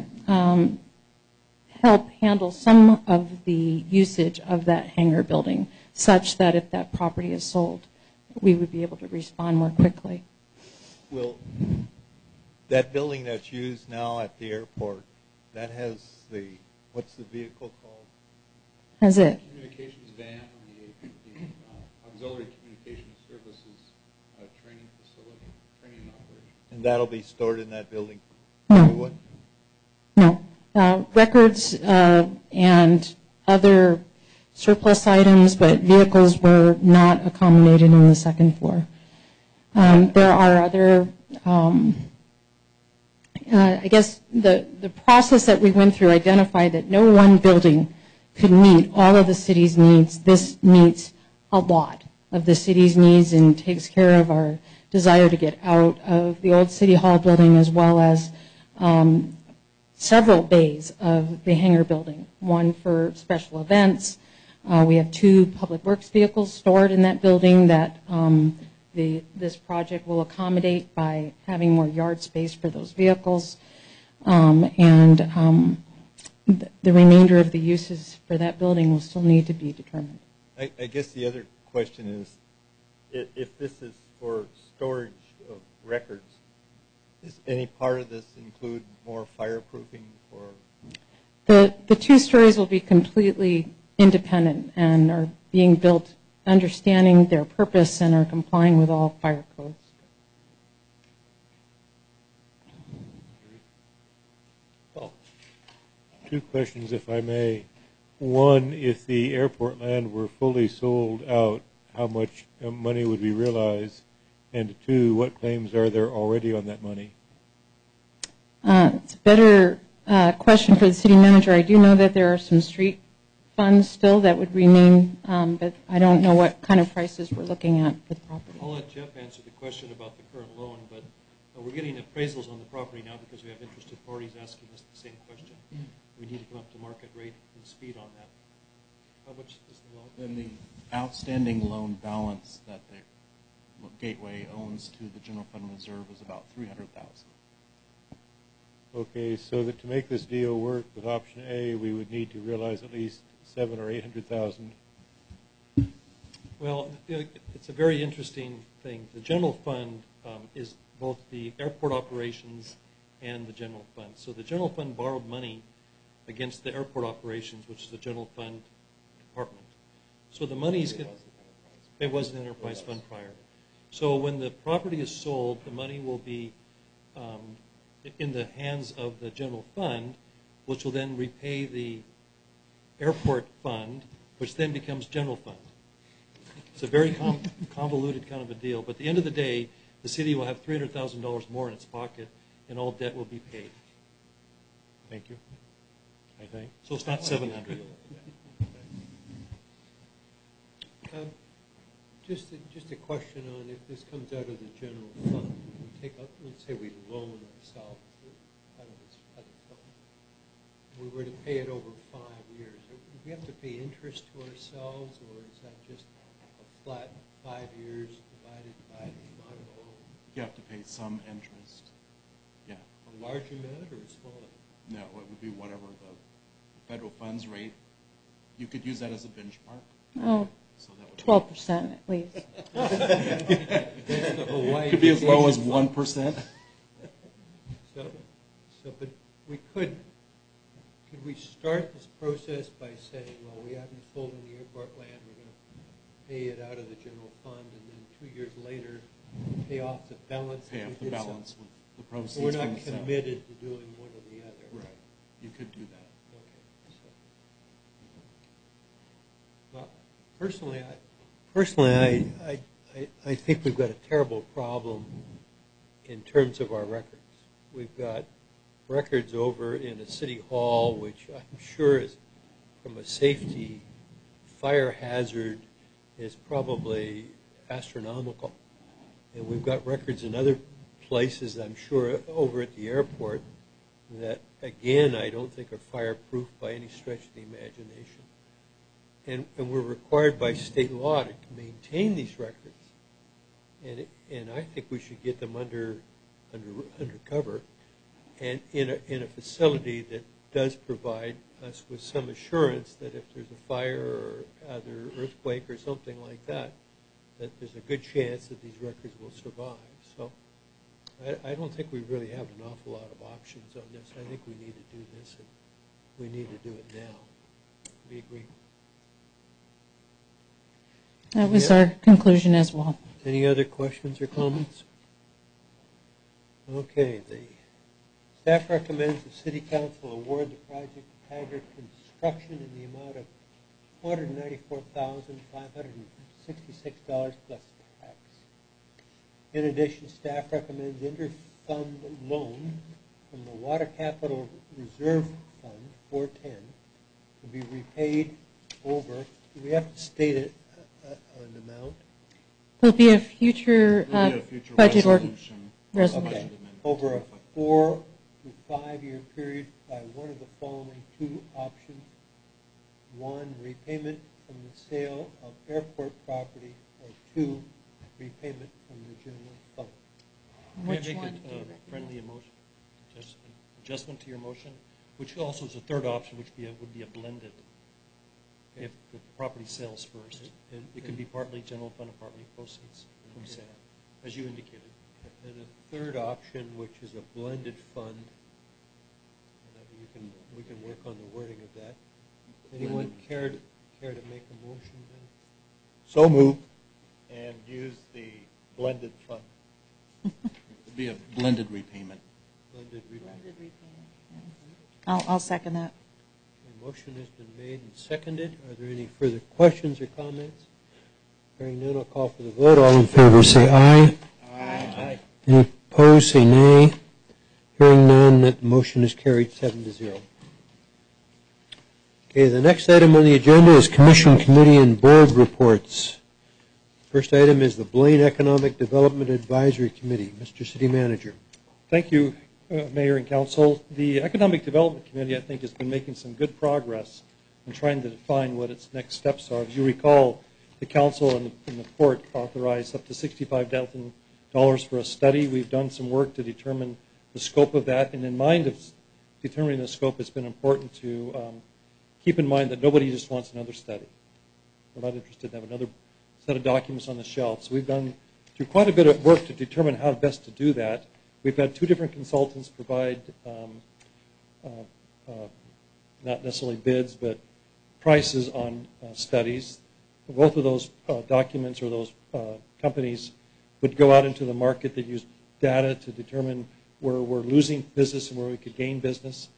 help handle some of the usage of that hangar building, such that if that property is sold, we would be able to respond more quickly.
Will that building that's used now at the airport, that has what's the vehicle called?
Has it?
Communications van, the Auxiliary Communications Services training facility, training and operation.
And that'll be stored in that building?
No. No. Records and other surplus items, but vehicles were not accommodated on the second floor. There are other, I guess the process that we went through identified that no one building could meet all of the city's needs. This meets a lot of the city's needs and takes care of our desire to get out of the old City Hall building, as well as several bays of the hangar building, one for special events. We have 2 public works vehicles stored in that building that this project will accommodate by having more yard space for those vehicles. And the remainder of the uses for that building will still need to be determined.
I guess the other question is, if this is for storage of records, does any part of this include more fireproofing?
The 2 stories will be completely independent and are being built understanding their purpose and are complying with all fire codes.
Oh. 2 questions, if I may. 1, if the airport land were fully sold out, how much money would be realized? And 2, what claims are there already on that money?
It's a better question for the city manager. I do know that there are some street funds still that would remain, but I don't know what kind of prices we're looking at for the property.
I'll let Jeff answer the question about the current loan, but we're getting appraisals on the property now because we have interested parties asking us the same question. We need to come up to market rate and speed on that. How much is the loan?
And the outstanding loan balance that the Gateway owns to the General Fund Reserve is about $300,000.
Okay, so that to make this deal work with option A, we would need to realize at least $700,000 or $800,000.
Well, it's a very interesting thing. The general fund is both the airport operations and the general fund. So the general fund borrowed money against the airport operations, which is the general fund department. So the money's it was an enterprise fund prior. So when the property is sold, the money will be in the hands of the general fund, which will then repay the airport fund, which then becomes general fund. It's a very convoluted kind of a deal. But at the end of the day, the city will have $300,000 more in its pocket, and all debt will be paid.
Thank you. I think.
So it's not $700,000.
Just a question on if this comes out of the general fund. We take up, let's say we loan ourselves out of this other fund. We were to pay it over 5 years. Do we have to pay interest to ourselves, or is that just a flat 5 years divided by the amount of the loan?
You have to pay some interest. Yeah.
A large amount or a small amount?
No, it would be whatever the federal funds rate. You could use that as a benchmark.
Oh,
So that would
12% at least.
It could be as low as 1%.
But could we start this process by saying, well, we haven't sold any airport land, we're going to pay it out of the general fund, and then 2 years later pay off the balance?
Pay off the balance with the proceeds.
So we're not committed to doing one or the other.
Right. You could do that.
Well, personally, I think we've got a terrible problem in terms of our records. We've got records over in a city hall, which I'm sure is, from a safety fire hazard, is probably astronomical. And we've got records in other places, I'm sure, over at the airport that, again, I don't think are fireproof by any stretch of the imagination. And we're required by state law to maintain these records. And I think we should get them under cover, and in a facility that does provide us with some assurance that if there's a fire or other earthquake or something like that, that there's a good chance that these records will survive. So I don't think we really have an awful lot of options on this. I think we need to do this, and we need to do it now. We agree.
That was our conclusion as well.
Any other questions or comments? Okay, the staff recommends the City Council award the project to Taggart Construction in the amount of $494,566 plus tax. In addition, staff recommends inter-fund loan from the Water Capital Reserve Fund 410 to be repaid over. Do we have to state it? An amount?
There'll be a future, budget
resolution.
Okay. Over a 4 to 5 year period by one of the following two options. 1, repayment from the sale of airport property, or 2, repayment from the general fund.
Which one do you recommend? Friendly emotion, adjustment to your motion, which also is a third option, which would be a blended. If the property sells first, it could be partly general fund and partly proceeds from sale, as you indicated.
And a third option, which is a blended fund. We can work on the wording of that. Anyone care to make a motion then?
So moved, and use the blended fund.
It would be a blended repayment.
Blended repayment.
I'll second that.
Motion has been made and seconded. Are there any further questions or comments? Hearing none, I'll call for the vote. All in favor say aye.
Aye.
Any opposed say nay. Hearing none, that motion is carried 7-0. Okay, the next item on the agenda is Commission, Committee, and Board reports. First item is the Blaine Economic Development Advisory Committee. Mr. City Manager.
Thank you, Mayor and Council. The Economic Development Committee, I think, has been making some good progress in trying to define what its next steps are. As you recall, the Council and the Court authorized up to $65,000 for a study. We've done some work to determine the scope of that, and in mind of determining the scope, it's been important to keep in mind that nobody just wants another study. We're not interested in having another set of documents on the shelf. So we've gone through quite a bit of work to determine how best to do that. We've had 2 different consultants provide not necessarily bids, but prices on studies. Both of those documents or those companies would go out into the market. They use data to determine where we're losing business and where we could gain business.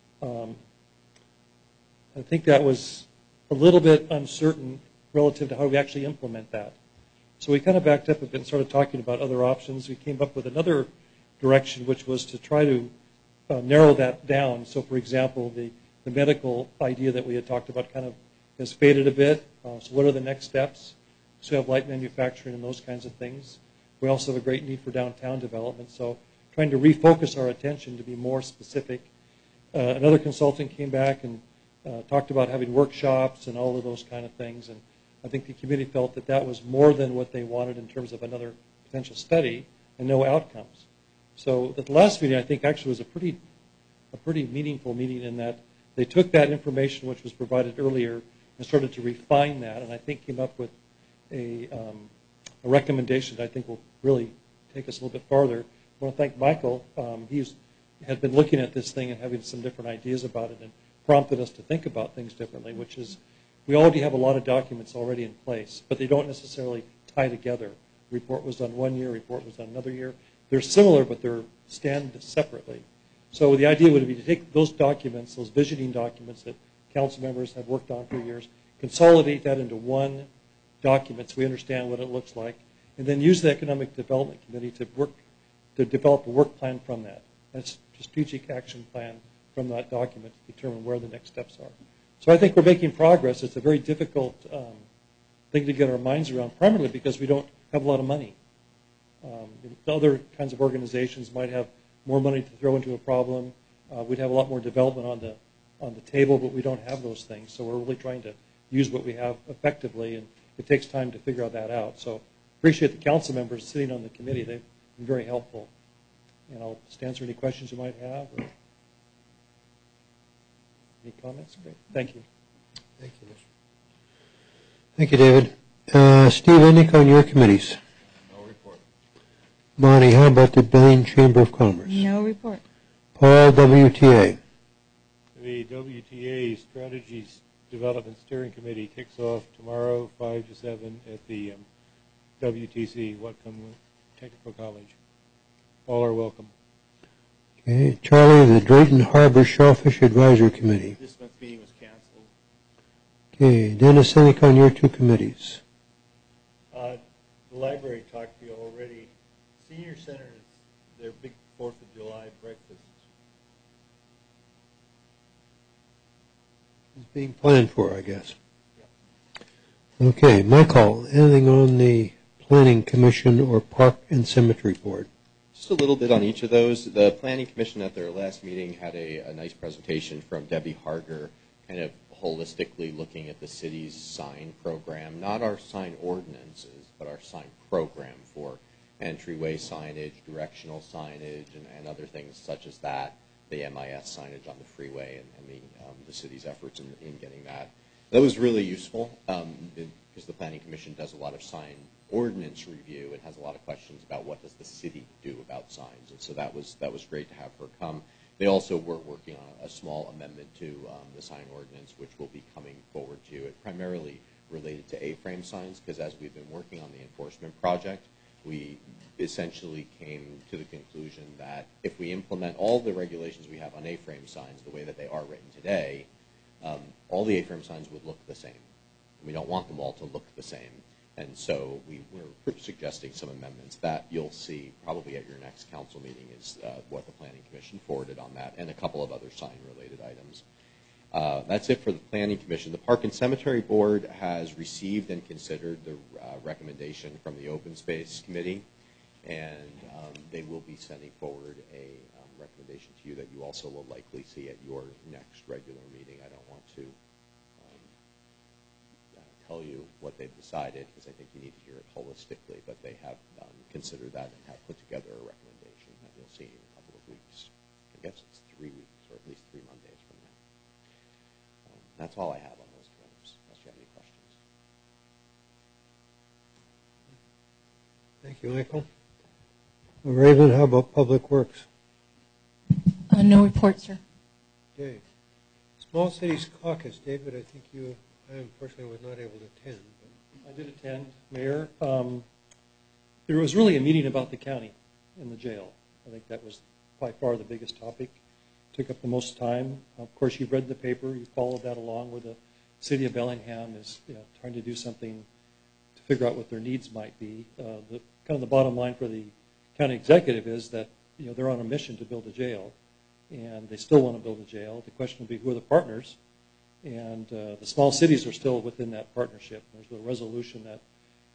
I think that was a little bit uncertain relative to how we actually implement that. So we kind of backed up a bit and started talking about other options. We came up with another direction, which was to try to narrow that down. So, for example, the medical idea that we had talked about kind of has faded a bit. So what are the next steps? So we have light manufacturing and those kinds of things. We also have a great need for downtown development. So trying to refocus our attention to be more specific. Another consultant came back and talked about having workshops and all of those kind of things. And I think the committee felt that that was more than what they wanted in terms of another potential study and no outcomes. So at the last meeting, I think actually was a pretty meaningful meeting in that they took that information which was provided earlier and started to refine that, and I think came up with a recommendation that I think will really take us a little bit farther. I want to thank Michael. He had been looking at this thing and having some different ideas about it and prompted us to think about things differently, which is we already have a lot of documents already in place, but they don't necessarily tie together. Report was done 1 year, report was done another year. They're similar, but they're stand separately. So the idea would be to take those documents, those visioning documents that council members have worked on for years, consolidate that into one document so we understand what it looks like, and then use the Economic Development Committee to develop a work plan from that. That's a strategic action plan from that document to determine where the next steps are. So I think we're making progress. It's a very difficult thing to get our minds around, primarily because we don't have a lot of money. Other kinds of organizations might have more money to throw into a problem. We'd have a lot more development on the table, but we don't have those things. So we're really trying to use what we have effectively, and it takes time to figure that out. So appreciate the council members sitting on the committee. They've been very helpful. And I'll just answer any questions you might have. Or any comments? Great. Thank you.
Thank you, Mr. Thank you, David. Steve Endick on your committees.
No report.
Bonnie, how about the Blaine Chamber of Commerce?
No report.
Paul, WTA.
The WTA Strategies Development Steering Committee kicks off tomorrow, 5 to 7, at the WTC, Whatcom Technical College. All are welcome.
Okay, Charlie, the Drayton Harbor Shellfish Advisory Committee.
This month's meeting was canceled.
Okay, Dennis Ennick on your two committees.
The library talked to you already. Senior Center is their big 4th of July breakfast.
It's being planned for, I guess. Okay, Michael, anything on the Planning Commission or Park and Cemetery Board?
Just a little bit on each of those. The Planning Commission at their last meeting had a nice presentation from Debbie Harger, kind of holistically looking at the city's sign program, not our sign ordinances, but our sign program for entryway signage, directional signage, and other things such as that, the MIS signage on the freeway, and the city's efforts in getting that. That was really useful because the Planning Commission does a lot of sign ordinance review and has a lot of questions about what does the city do about signs, and so that was great to have her come. They also were working on a small amendment to the sign ordinance, which will be coming forward to you. It primarily related to A-frame signs, because as we've been working on the enforcement project, we essentially came to the conclusion that if we implement all the regulations we have on A-frame signs the way that they are written today, all the A-frame signs would look the same. We don't want them all to look the same. And so we're suggesting some amendments that you'll see probably at your next council meeting is what the Planning Commission forwarded on that, and a couple of other sign-related items. That's it for the Planning Commission. The Park and Cemetery Board has received and considered the recommendation from the Open Space Committee, and they will be sending forward a recommendation to you that you also will likely see at your next regular meeting. I don't want to tell you what they've decided, because I think you need to hear it holistically, but they have considered that and have put together a recommendation that you'll see in a couple of weeks. I guess it's 3 weeks, or at least 3 Mondays from now. That's all I have on those committees, unless you have any questions.
Thank you, Michael. Raven, how about Public Works?
No report, sir.
Okay. Small Cities Caucus, David, I think I unfortunately was not able to attend.
I did attend, Mayor. There was really a meeting about the county and the jail. I think that was by far the biggest topic. Took up the most time. Of course, you've read the paper. You followed that along with the city of Bellingham is trying to do something to figure out what their needs might be. The bottom line for the county executive is that they're on a mission to build a jail, and they still want to build a jail. The question will be who are the partners, and the small cities are still within that partnership. There's a resolution that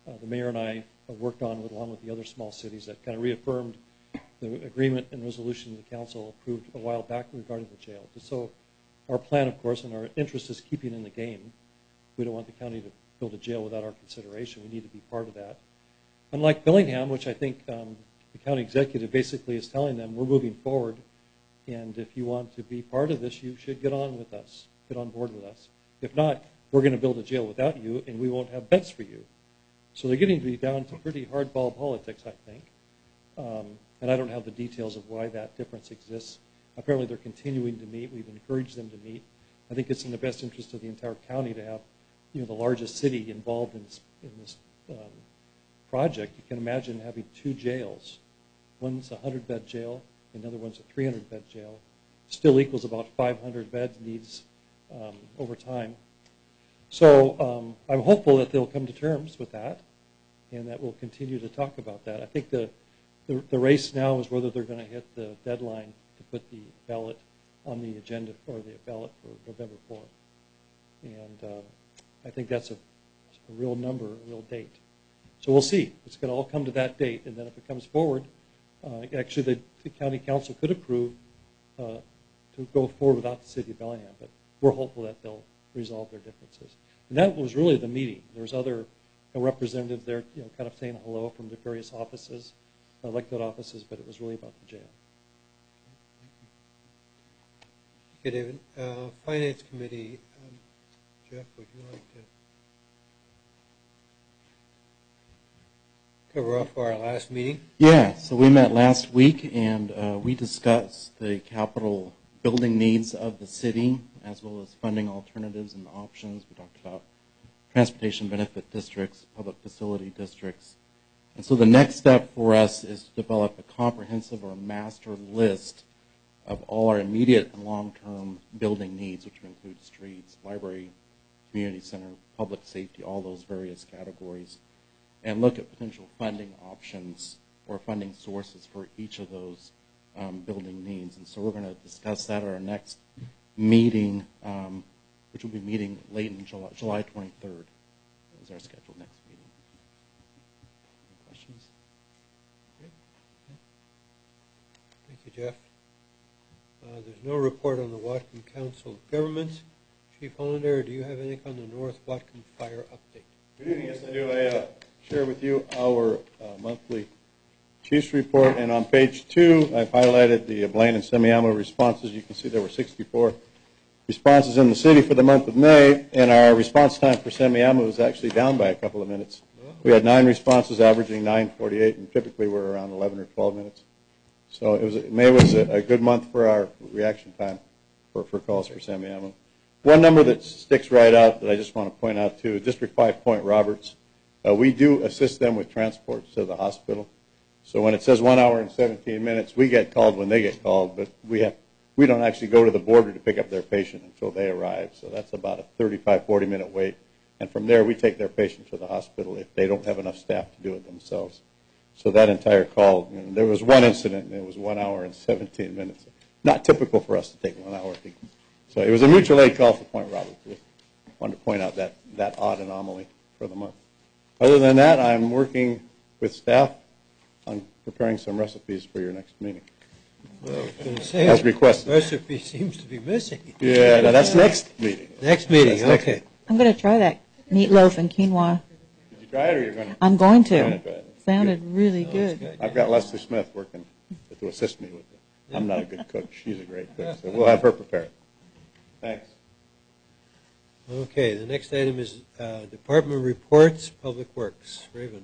the mayor and I worked on along with the other small cities that kind of reaffirmed the agreement and resolution the council approved a while back regarding the jail. So our plan, of course, and our interest is keeping in the game. We don't want the county to build a jail without our consideration. We need to be part of that. Unlike Billingham, which I think the county executive basically is telling them, we're moving forward, and if you want to be part of this, you should get on with us, get on board with us. If not, we're going to build a jail without you, and we won't have beds for you. So they're getting to be down to pretty hardball politics, I think. And I don't have the details of why that difference exists. Apparently they're continuing to meet. We've encouraged them to meet. I think it's in the best interest of the entire county to have, the largest city involved in this project. You can imagine having two jails. One's a 100-bed jail, another one's a 300-bed jail. Still equals about 500 bed needs over time. So I'm hopeful that they'll come to terms with that, and that we'll continue to talk about that. I think the race now is whether they're going to hit the deadline to put the ballot on the agenda for the ballot for November 4th. And I think that's a real number, a real date. So we'll see. It's going to all come to that date, and then if it comes forward, actually the county council could approve to go forward without the city of Bellingham, but we're hopeful that they'll resolve their differences. And that was really the meeting. There was other representatives there, kind of saying hello from the various offices, elected offices, but it was really about the jail.
Okay, David. Finance Committee, Jeff, would you like to cover off our last meeting?
Yeah, so we met last week, and we discussed the capital building needs of the city, as well as funding alternatives and options. We talked about transportation benefit districts, public facility districts. And so the next step for us is to develop a comprehensive or master list of all our immediate and long-term building needs, which would include streets, library, community center, public safety, all those various categories, and look at potential funding options or funding sources for each of those building needs. And so we're going to discuss that at our next meeting, which will be meeting late in July 23rd is our scheduled next meeting. Any questions?
Thank you, Jeff. There's no report on the Whatcom Council of Governments. Chief Hollander, do you have anything on the North Whatcom Fire update?
Good evening. Yes, I do. I share with you our monthly Chiefs report, and on page 2, I've highlighted the Blaine and Semiahmoo responses. You can see there were 64 responses in the city for the month of May, and our response time for Semiahmoo was actually down by a couple of minutes. We had 9 responses, averaging 9:48, and typically we're around 11 or 12 minutes. So May was a good month for our reaction time for calls for Semiahmoo. One number that sticks right out that I just want to point out too, District 5 Point Roberts. We do assist them with transports to the hospital. So when it says 1 hour and 17 minutes, we get called when they get called, but we don't actually go to the border to pick up their patient until they arrive. So that's about a 35, 40-minute wait. And from there, we take their patient to the hospital if they don't have enough staff to do it themselves. So that entire call, there was one incident, and it was 1 hour and 17 minutes. Not typical for us to take 1 hour. So it was a mutual aid call for Point Roberts. Just wanted to point out that odd anomaly for the month. Other than that, I'm working with staff on preparing some recipes for your next meeting.
Well, I was going to say,
as requested.
Recipe seems to be missing.
Yeah, no, that's next meeting.
Next meeting, okay.
I'm going to try that meatloaf and quinoa.
Did you try it, or you're going to?
I'm going to.
You're going to try it.
Sounded really good.
I've got Leslie Smith working to assist me with it. I'm not a good cook. She's a great cook, so we'll have her prepare it. Thanks.
Okay, the next item is Department Reports, Public Works. Raven.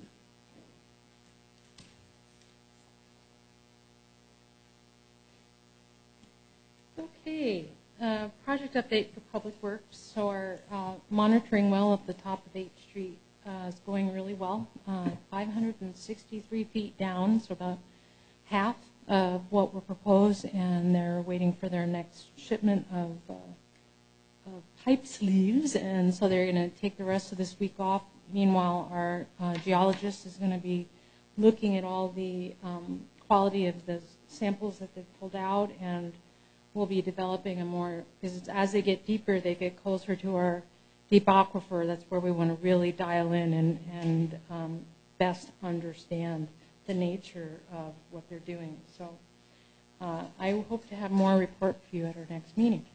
Okay, project update for Public Works. So our monitoring well at the top of 8th Street is going really well. 563 feet down, so about half of what were proposed, and they're waiting for their next shipment of pipe sleeves, and so they're going to take the rest of this week off. Meanwhile, our geologist is going to be looking at all the quality of the samples that they've pulled out, and we'll be developing a more, because as they get deeper, they get closer to our deep aquifer, that's where we want to really dial in and best understand the nature of what they're doing. So I hope to have more report for you at our next meeting.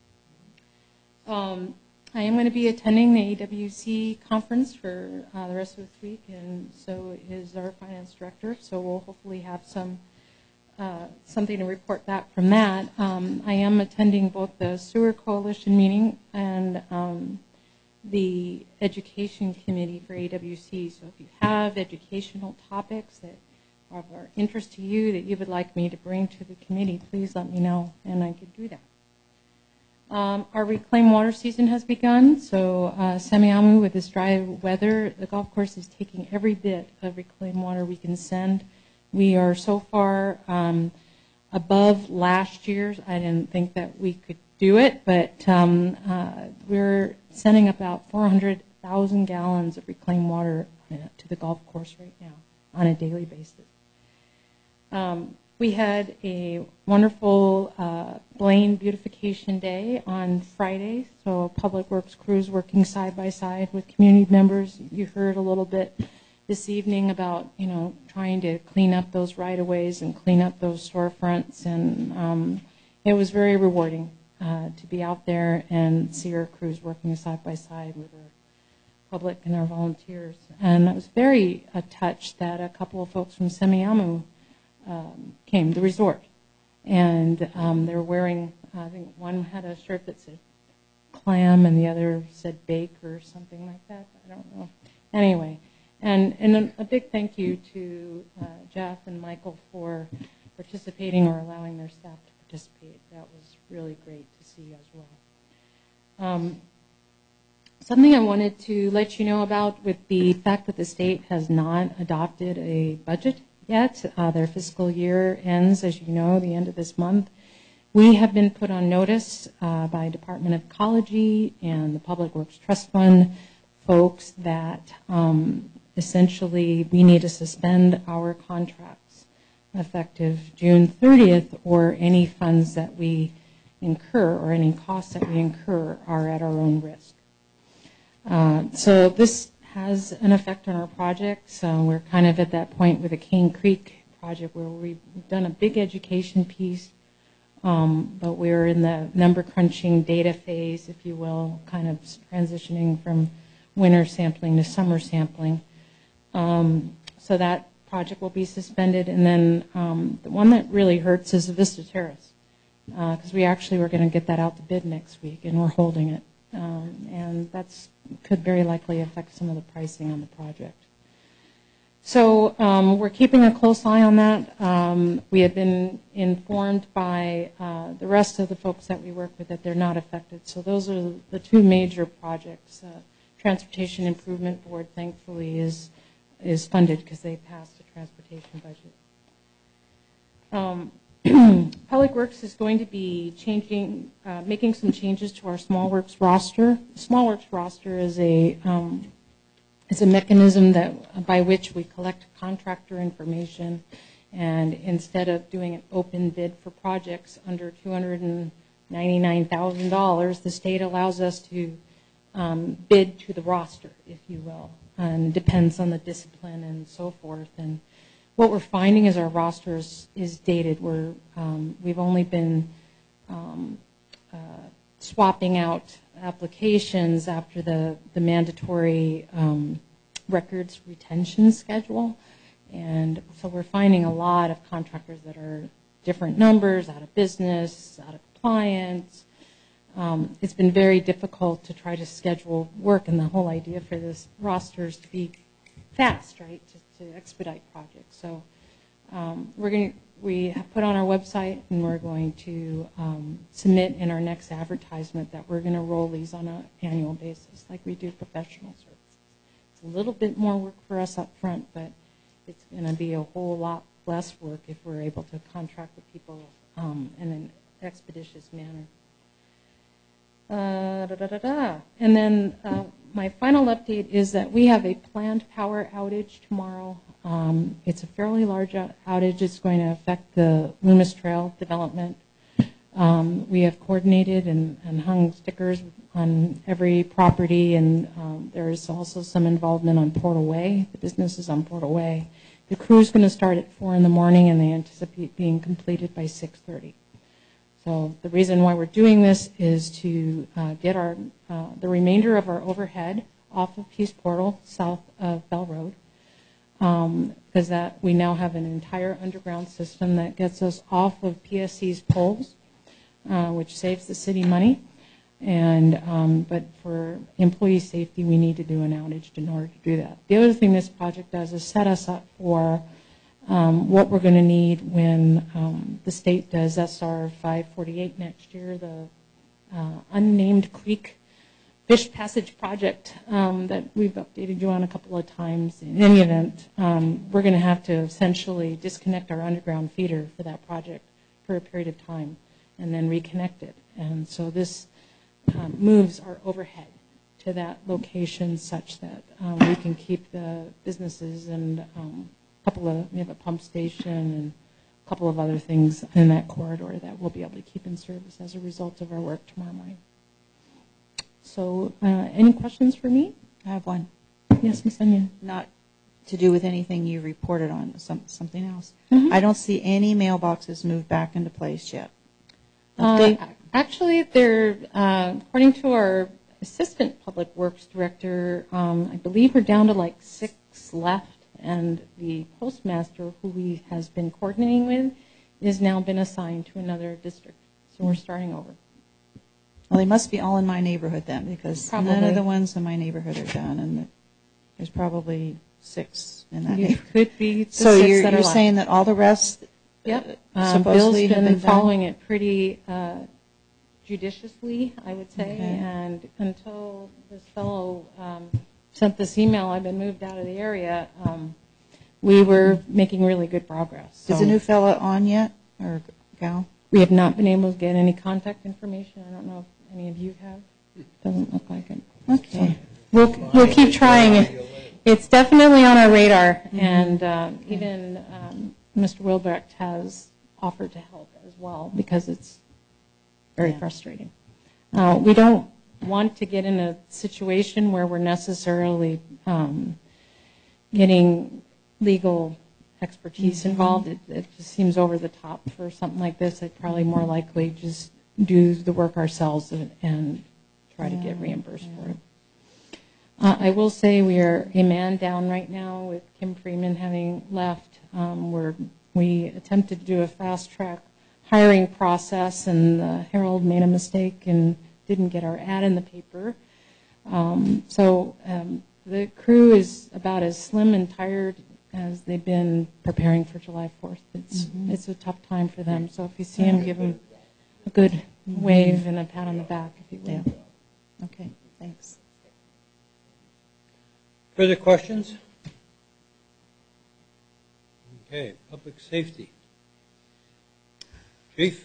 I am going to be attending the AWC conference for the rest of this week, and so is our finance director. So we'll hopefully have something to report back from that. I am attending both the Sewer Coalition meeting and the Education Committee for AWC. So if you have educational topics that are of interest to you that you would like me to bring to the committee, please let me know, and I could do that. Our reclaimed water season has begun, so Semiahmoo, with this dry weather, the golf course is taking every bit of reclaimed water we can send. We are so far above last year's. I didn't think that we could do it, but we're sending about 400,000 gallons of reclaimed water to the golf course right now on a daily basis. We had a wonderful Blaine Beautification Day on Friday, so Public Works crews working side by side with community members. You heard a little bit this evening about, trying to clean up those right-of-ways and clean up those storefronts, and it was very rewarding to be out there and see our crews working side by side with our public and our volunteers. And I was very touched that a couple of folks from Semiahmoo came to the resort, and they were wearing, I think one had a shirt that said clam and the other said bake or something like that. I don't know. Anyway, and a big thank you to Jeff and Michael for participating or allowing their staff to participate. That was really great to see as well. Something I wanted to let you know about with the fact that the state has not adopted a budget yet. Their fiscal year ends, as you know, the end of this month. We have been put on notice by Department of Ecology and the Public Works Trust Fund folks that essentially we need to suspend our contracts effective June 30th, or any funds that we incur or any costs that we incur are at our own risk. So this has an effect on our projects. We're kind of at that point with the Cane Creek project where we've done a big education piece, but we're in the number crunching data phase, if you will, kind of transitioning from winter sampling to summer sampling. So that project will be suspended, and then the one that really hurts is the Vista Terrace, because we actually were going to get that out to bid next week, and we're holding it. And that's could very likely affect some of the pricing on the project. So we're keeping a close eye on that. We have been informed by the rest of the folks that we work with that they're not affected. So those are the two major projects. Transportation Improvement Board, thankfully, is funded because they passed a transportation budget. Public Works is going to be making some changes to our Small Works roster. The Small Works roster is a mechanism by which we collect contractor information, and instead of doing an open bid for projects under $299,000, the state allows us to bid to the roster, if you will, and it depends on the discipline and so forth. And what we're finding is our roster is dated. We've only been swapping out applications after the mandatory records retention schedule. And so we're finding a lot of contractors that are different numbers, out of business, out of compliance. It's been very difficult to try to schedule work, and the whole idea for this roster is to be fast, right, to expedite projects. So we have put on our website, and we're going to submit in our next advertisement that we're going to roll these on an annual basis like we do professional services. It's a little bit more work for us up front, but it's going to be a whole lot less work if we're able to contract with people in an expeditious manner. And then my final update is that we have a planned power outage tomorrow. It's a fairly large outage. It's going to affect the Loomis Trail development. We have coordinated and hung stickers on every property, and there is also some involvement on Portal Way. The business is on Portal Way. The crew is going to start at 4 in the morning, and they anticipate being completed by 6:30. So the reason why we're doing this is to get the remainder of our overhead off of Peace Portal, south of Bell Road, because we now have an entire underground system that gets us off of PSC's poles, which saves the city money. But for employee safety, we need to do an outage in order to do that. The other thing this project does is set us up for what we're going to need when the state does SR 548 next year, the unnamed creek fish passage project that we've updated you on a couple of times. In any event, we're going to have to essentially disconnect our underground feeder for that project for a period of time and then reconnect it. And so this moves our overhead to that location such that we can keep the businesses and we have a pump station and a couple of other things in that corridor that we'll be able to keep in service as a result of our work tomorrow morning. So any questions for me?
I have one.
Yes, Ms. Onion.
Not to do with anything you reported on, something else.
Mm-hmm.
I don't see any mailboxes moved back into place yet.
Actually, they're, according to our assistant public works director, I believe we're down to like 6 left, and the postmaster, who we has been coordinating with, is now been assigned to another district. So we're starting over.
Well, they must be all in my neighborhood then, because none of the ones in my neighborhood are done, and there's probably 6 in that neighborhood.
Could be the
so
6
you're
that are left.
saying that all the rest
Yep.
supposedly
Bill's
have
been
been
following it pretty judiciously, I would say,
Okay.
and until this fellow sent this email, I've been moved out of the area, we were making really good progress.
Is the new fella on yet, or gal?
We have not been able to get any contact information. I don't know if any of you have. Doesn't look like it.
Okay.
We'll keep trying. It's definitely on our radar, and even Mr. Wilbrecht has offered to help as well, because it's very frustrating. We don't want to get in a situation where we're necessarily getting legal expertise involved. It just seems over the top for something like this. I'd probably more likely just do the work ourselves and try to get reimbursed for it. I will say we are a man down right now with Kim Freeman having left. We attempted to do a fast track hiring process, and the Herald made a mistake and didn't get our ad in the paper. So the crew is about as slim and tired as they've been preparing for July 4th. It's a tough time for them. So if you see them, give them a good wave and a pat on the back, if you will.
Yeah. Okay, thanks.
Further questions? Okay, public safety. Chief?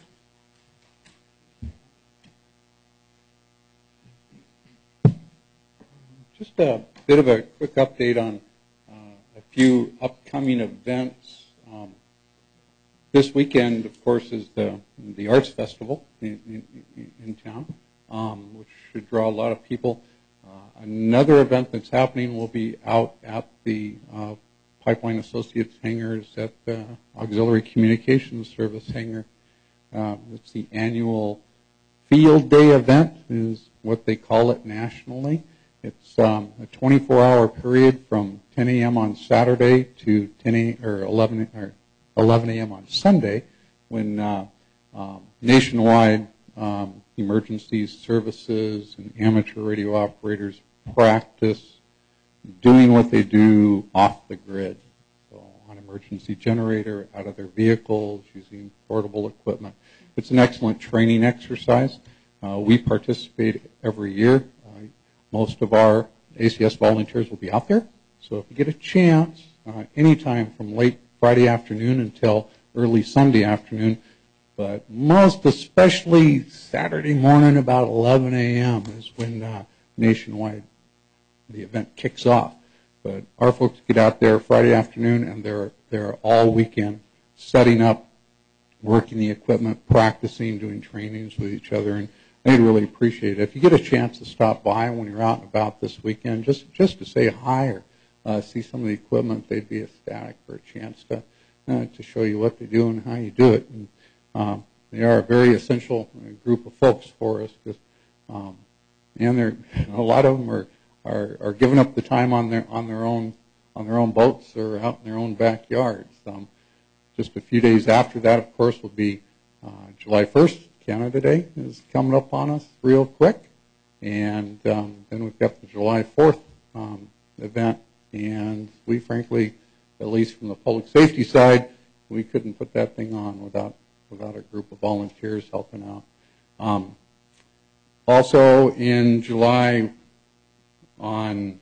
Just a bit of a quick update on a few upcoming events. This weekend, of course, is the Arts Festival in town, which should draw a lot of people. Another event that's happening will be out at the Pipeline Associates hangars at the Auxiliary Communications Service hangar. It's the annual Field Day event, is what they call it nationally. It's a 24-hour period from 10 a.m. on Saturday to 11 a.m. on Sunday, when nationwide emergency services and amateur radio operators practice doing what they do off the grid. So on emergency generator, out of their vehicles, using portable equipment. It's an excellent training exercise. We participate every year. Most of our ACS volunteers will be out there. So if you get a chance, anytime from late Friday afternoon until early Sunday afternoon, but most especially Saturday morning about 11 a.m. is when nationwide the event kicks off. But our folks get out there Friday afternoon, and they're all weekend setting up working the equipment, practicing, doing trainings with each other, and they'd really appreciate it. If you get a chance to stop by when you're out and about this weekend, just to say hi or see some of the equipment, they'd be ecstatic for a chance to show you what they do and how you do it. And they are a very essential group of folks for us, because and a lot of them are giving up the time on their own boats or out in their own backyards. Just a few days after that, of course, will be July 1st. Canada Day is coming up on us real quick. And then we've got the July 4th event. And we frankly, at least from the public safety side, we couldn't put that thing on without a group of volunteers helping out. Also in July, on,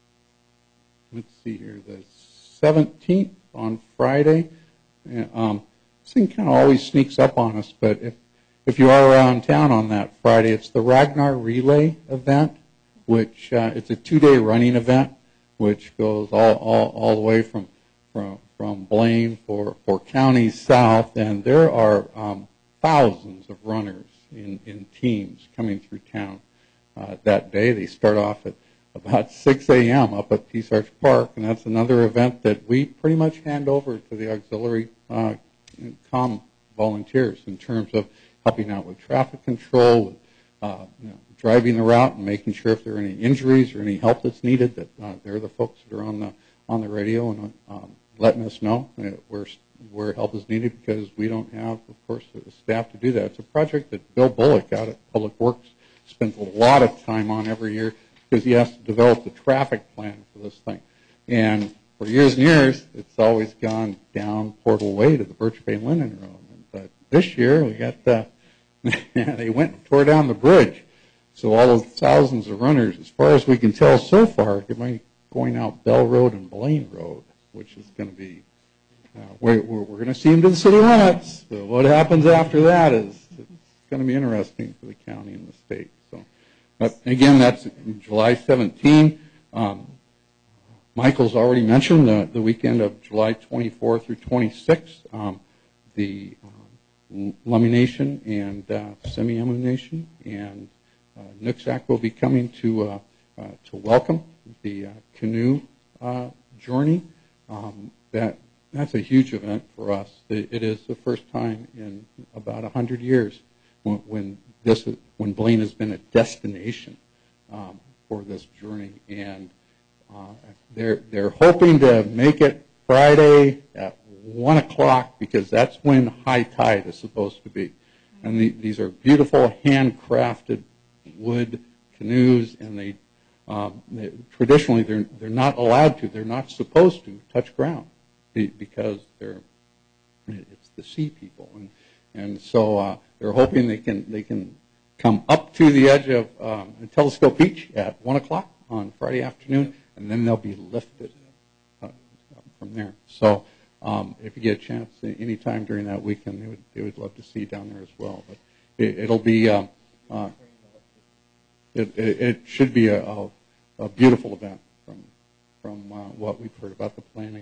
let's see here, the 17th, on Friday, this thing kind of always sneaks up on us, but if you are around town on that Friday, it's the Ragnar Relay event, which it's a 2-day running event, which goes all the way from Blaine for counties south, and there are thousands of runners in teams coming through town that day. They start off at about 6 a.m. up at Peace Arch Park, and that's another event that we pretty much hand over to the auxiliary comm volunteers in terms of helping out with traffic control, with driving the route and making sure if there are any injuries or any help that's needed, that they're the folks that are on the radio and letting us know where help is needed, because we don't have, of course, the staff to do that. It's a project that Bill Bullock out at Public Works spends a lot of time on every year, because he has to develop the traffic plan for this thing. And for years and years, it's always gone down Portal Way to the Birch Bay Linden Road. But this year, we got they went and tore down the bridge. So all those thousands of runners, as far as we can tell so far, they might be going out Bell Road and Blaine Road, which is going to be, we're going to see them to the city limits. So what happens after that is it's going to be interesting for the county and the state. So, but again, that's July 17. Michael's already mentioned the weekend of July 24 through 26, the lamination and semi-emunation, and Nooksack will be coming to welcome the canoe journey. That's a huge event for us. It is the first time in about 100 years when Blaine has been a destination for this journey, and they're hoping to make it Friday at 1 o'clock, because that's when high tide is supposed to be. And these are beautiful handcrafted wood canoes, and they traditionally they're not allowed to, they're not supposed to touch ground, because it's the sea people, and so they're hoping they can come up to the edge of Telescope Beach at 1 o'clock on Friday afternoon, and then they'll be lifted from there. So if you get a chance any time during that weekend, they would love to see you down there as well. But it'll be it should be a beautiful event from what we've heard about the planning.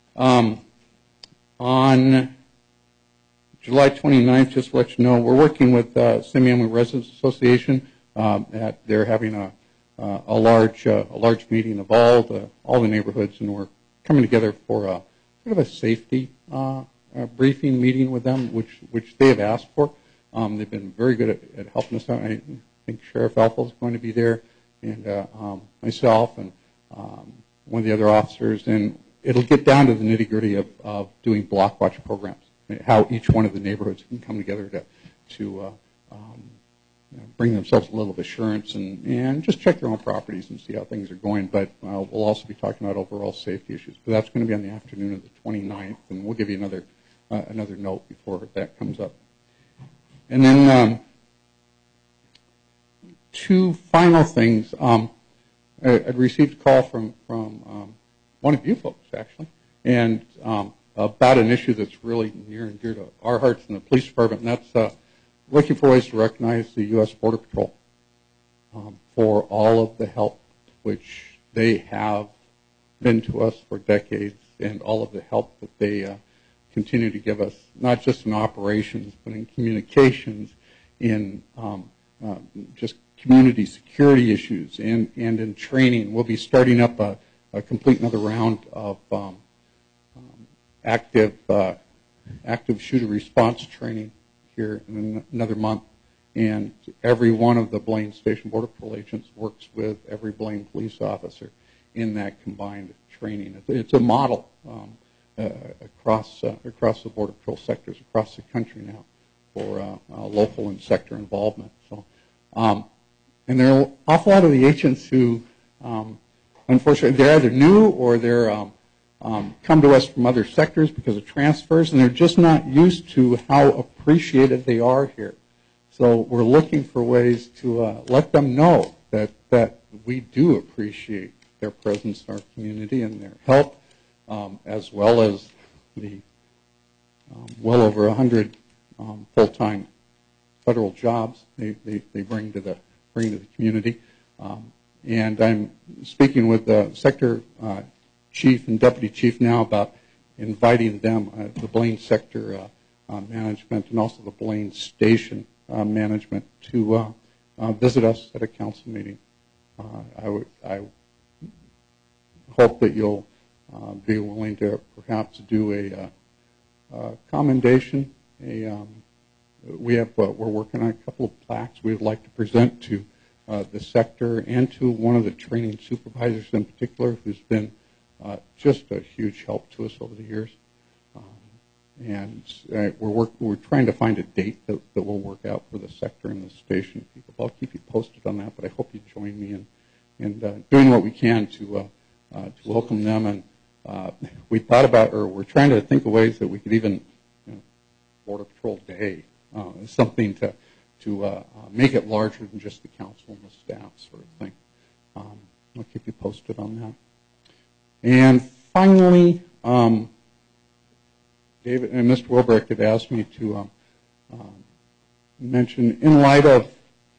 On July 29th, just to let you know, we're working with Semiahmoo Residents Association. They're having a large meeting of all the neighborhoods, and we're coming together for a sort of a safety briefing meeting with them, which they have asked for. They've been very good at helping us out. I think Sheriff Elfel is going to be there, and myself and one of the other officers, and it'll get down to the nitty-gritty of doing block watch programs, how each one of the neighborhoods can come together to bring themselves a little assurance and just check their own properties and see how things are going. But we'll also be talking about overall safety issues. But that's going to be on the afternoon of the 29th, and we'll give you another note before that comes up. And then two final things. I'd received a call from one of you folks, actually, and about an issue that's really near and dear to our hearts in the police department, and that's looking for ways to recognize the U.S. Border Patrol for all of the help which they have been to us for decades, and all of the help that they continue to give us, not just in operations, but in communications, in just community security issues, and in training. We'll be starting up a complete another round of active shooter response training here in another month. And every one of the Blaine Station Border Patrol agents works with every Blaine police officer in that combined training. It's a model across the Border Patrol sectors across the country now for local and sector involvement. So, and there are an awful lot of the agents who, unfortunately, they're either new or they're come to us from other sectors because of transfers, and they're just not used to how appreciated they are here. So we're looking for ways to let them know that we do appreciate their presence in our community and their help, as well as the well over 100 full-time federal jobs they bring to the community. And I'm speaking with the sector chief and deputy chief now about inviting them, the Blaine sector management and also the Blaine station management, to visit us at a council meeting. I hope that you'll be willing to perhaps do a commendation. We're working on a couple of plaques we would like to present to the sector and to one of the training supervisors in particular, who's been just a huge help to us over the years. And we're trying to find a date that will work out for the sector and the station people. I'll keep you posted on that, but I hope you join me in doing what we can to welcome them. And we thought about, or we're trying to think of ways that we could even, Border Patrol Day, something to make it larger than just the council and the staff sort of thing. I'll keep you posted on that. And finally, David and Mr. Wilbrecht had asked me to mention, in light of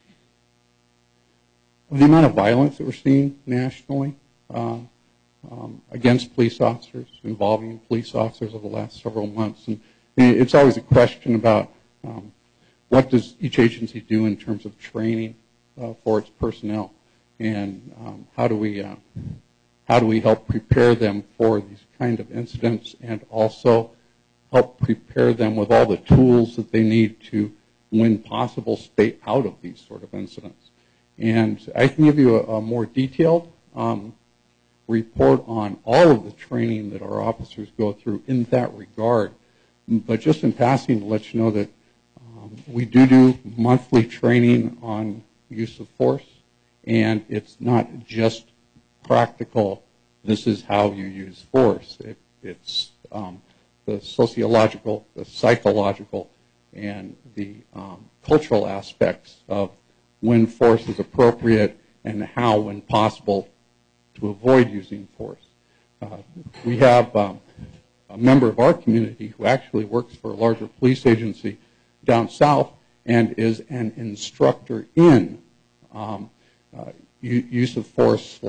the amount of violence that we're seeing nationally against police officers, involving police officers over the last several months, and it's always a question about what does each agency do in terms of training for its personnel, and how do we help prepare them for these kind of incidents, and also help prepare them with all the tools that they need to, when possible, stay out of these sort of incidents. And I can give you a more detailed report on all of the training that our officers go through in that regard. But just in passing, to let you know that we do monthly training on use of force, and it's not just practical, this is how you use force. It's the sociological, the psychological, and the cultural aspects of when force is appropriate and how, when possible, to avoid using force. We have a member of our community who actually works for a larger police agency down south and is an instructor in use of force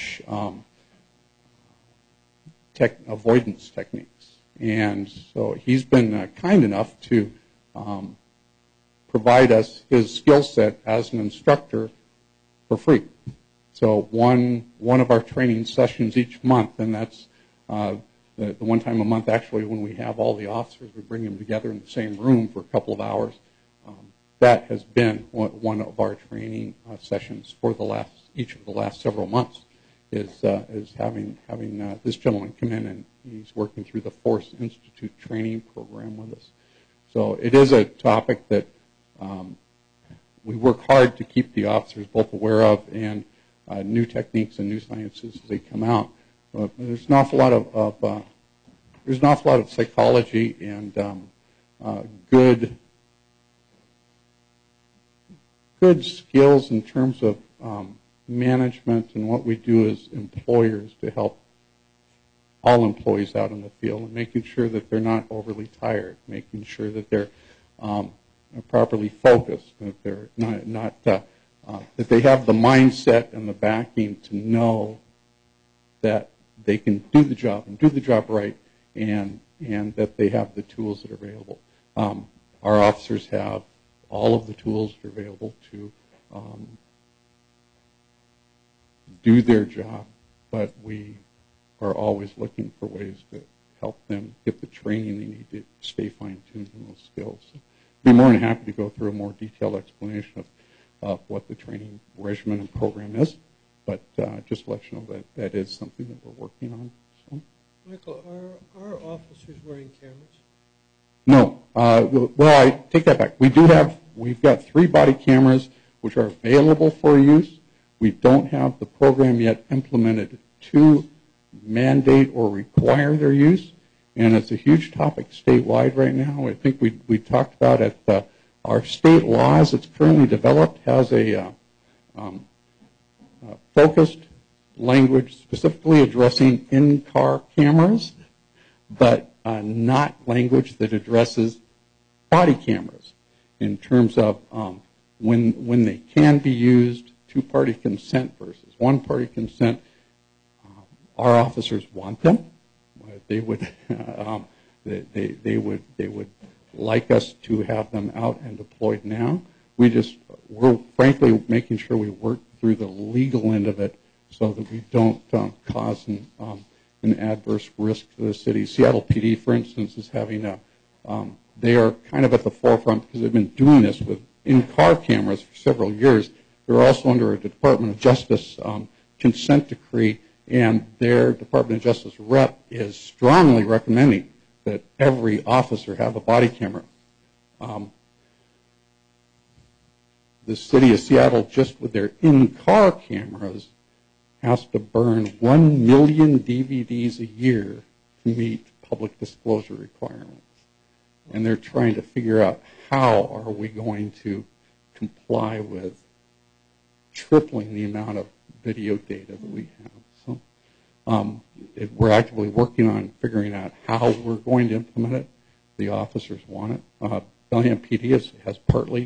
/ avoidance techniques. And so he's been kind enough to provide us his skill set as an instructor for free. So one of our training sessions each month, and that's the one time a month actually when we have all the officers, we bring them together in the same room for a couple of hours. That has been one of our training sessions for each of the last several months, is having this gentleman come in, and he's working through the Force Institute training program with us. So it is a topic that we work hard to keep the officers both aware of, and new techniques and new sciences as they come out. There's an awful lot of psychology and good skills in terms of management and what we do as employers to help all employees out in the field, and making sure that they're not overly tired, making sure that they're properly focused, that they're not that they have the mindset and the backing to know that they can do the job and do the job right, and and that they have the tools that are available. Our officers have all of the tools that are available to do their job, but we are always looking for ways to help them get the training they need to stay fine-tuned in those skills. So I'd be more than happy to go through a more detailed explanation of what the training regimen and program is, but just to let you know that that is something that we're working on. So.
Michael, are officers wearing cameras?
No. Well, I take that back. We've got 3 body cameras which are available for use. We don't have the program yet implemented to mandate or require their use, and it's a huge topic statewide right now. I think we talked about it. Our state laws, it's currently developed, has a focused language specifically addressing in-car cameras, but not language that addresses body cameras in terms of when they can be used, 2-party consent versus 1-party consent. Our officers want them. They would like us to have them out and deployed now. We're frankly making sure we work through the legal end of it so that we don't cause an adverse risk to the city. Seattle PD, for instance, is having they are kind of at the forefront because they've been doing this with in-car cameras for several years. They're also under a Department of Justice consent decree, and their Department of Justice rep is strongly recommending that every officer have a body camera. The city of Seattle, just with their in-car cameras, has to burn 1 million DVDs a year to meet public disclosure requirements. And they're trying to figure out how are we going to comply with tripling the amount of video data that we have. So we're actively working on figuring out how we're going to implement it. The officers want it. Bellingham PD has partly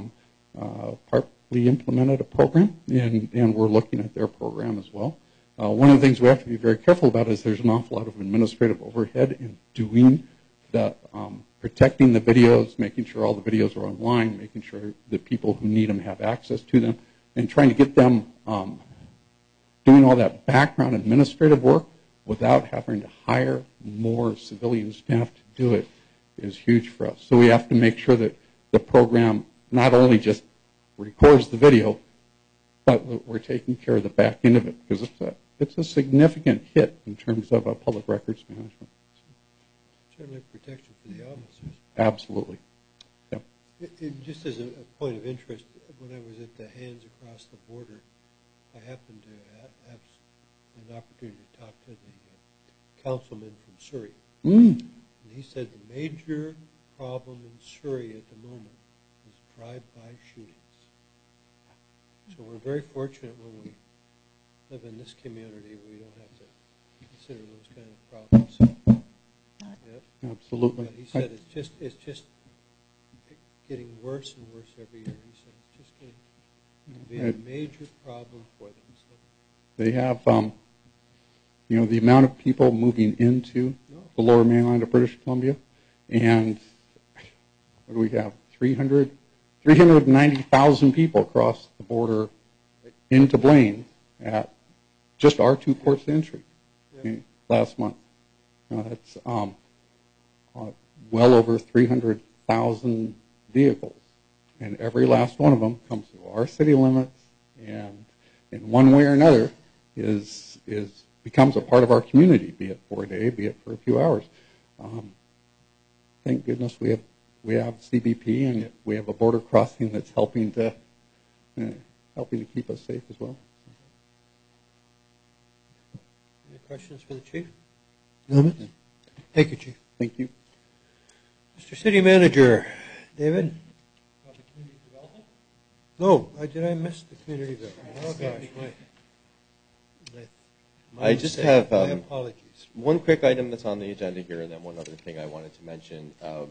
implemented a program, and we're looking at their program as well. One of the things we have to be very careful about is there's an awful lot of administrative overhead in doing the protecting the videos, making sure all the videos are online, making sure that people who need them have access to them, and trying to get them doing all that background administrative work without having to hire more civilian staff to do it is huge for us. So we have to make sure that the program not only just records the video, but that we're taking care of the back end of it, because it's a significant hit in terms of public records management.
Certainly protection for the officers.
Absolutely. Yep.
Just as a point of interest, when I was at the Hands Across the Border, I happened to have an opportunity to talk to the councilman from Surrey. And he said the major problem in Surrey at the moment is drive-by shootings. So we're very fortunate when we live in this community, we don't have to consider those kind of problems.
Yep. Absolutely.
But he said it's just getting worse and worse every year. He said it's just getting to be a major problem for them. So.
They have, the amount of people moving into the lower mainland of British Columbia, and what do we have? 390,000 people across the border into Blaine at just our 2 ports of entry last month. That's well over 300,000 vehicles, and every last one of them comes through our city limits, and in one way or another becomes a part of our community, be it for a day, be it for a few hours. Thank goodness we have CBP, and we have a border crossing that's helping to keep us safe as well.
Any questions for the chief? No. Thank you, Chief.
Thank you.
Mr. City Manager, David? Community development? No, did I miss the community development? Oh, gosh,
I just have
my apologies.
one quick item that's on the agenda here, and then one other thing I wanted to mention.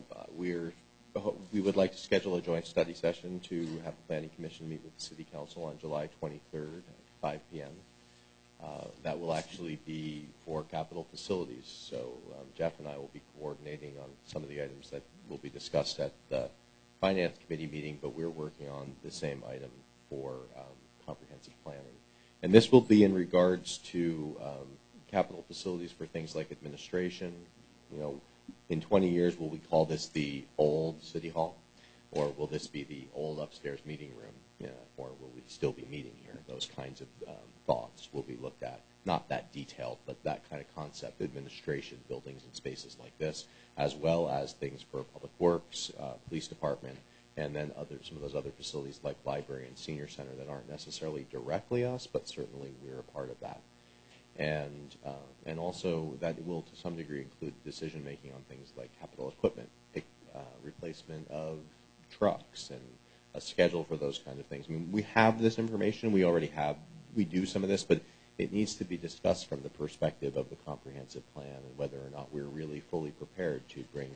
We would like to schedule a joint study session to have the Planning Commission meet with the City Council on July 23rd at 5 p.m. that will actually be for capital facilities. So Jeff and I will be coordinating on some of the items that will be discussed at the Finance Committee meeting, but we're working on the same item for comprehensive planning. And this will be in regards to capital facilities for things like administration. You know, in 20 years, will we call this the old City Hall? Or will this be the old upstairs meeting room? Or will we still be meeting here? Those kinds of thoughts will be looked at. Not that detailed, but that kind of concept, administration, buildings and spaces like this, as well as things for public works, police department, and then some of those other facilities like library and senior center that aren't necessarily directly us, but certainly we're a part of that. And also that will to some degree include decision making on things like capital equipment, replacement of trucks, and a schedule for those kind of things. I mean, we have this information. We do some of this, but it needs to be discussed from the perspective of the comprehensive plan and whether or not we're really fully prepared to bring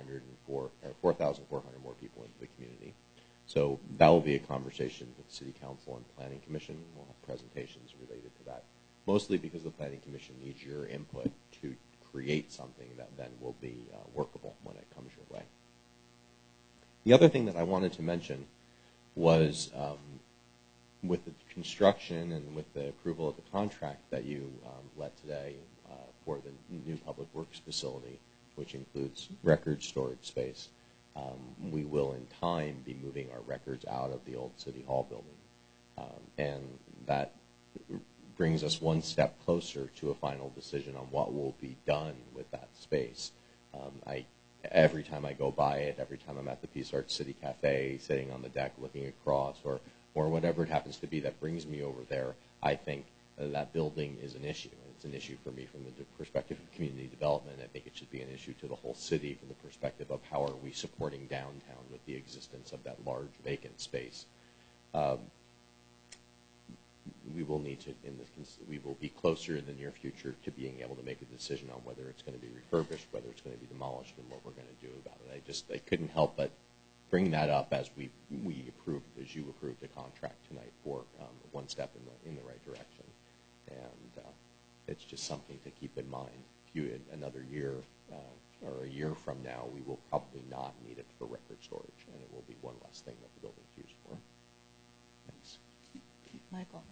4,400 more people into the community. So that will be a conversation with the City Council and Planning Commission. We'll have presentations related to that, mostly because the Planning Commission needs your input to create something that then will be workable when it comes your way. The other thing that I wanted to mention was with the construction and with the approval of the contract that you let today for the new public works facility, which includes record storage space, we will in time be moving our records out of the old City Hall building. And that brings us one step closer to a final decision on what will be done with that space. Every time I go by it, every time I'm at the Peace Arts City Cafe, sitting on the deck looking across, or whatever it happens to be that brings me over there, I think that building is an issue. And it's an issue for me from the perspective of community development. I think it should be an issue to the whole city from the perspective of how are we supporting downtown with the existence of that large vacant space. We will need to, we will be closer in the near future to being able to make a decision on whether it's going to be refurbished, whether it's going to be demolished, and what we're going to do about it. I couldn't help but bring that up as we approved, as you approved a contract tonight for one step in the right direction. And it's just something to keep in mind. Another year or a year from now, we will probably not need it for record storage, and it will be one less thing that the building's used for. Thanks.
Michael,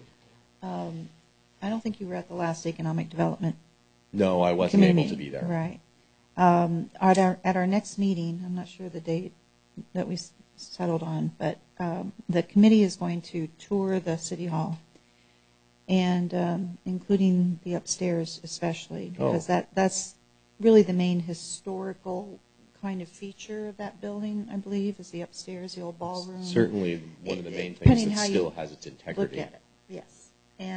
I don't think you were at the last economic development.
No, I wasn't able to be there.
Right. At our next meeting, I'm not sure the date that we settled on, but the committee is going to tour the City Hall, and including the upstairs especially, because that's really the main historical kind of feature of that building, I believe, is the upstairs, the old ballroom.
Certainly one of the main things that still has its integrity.
Look at it. Yes.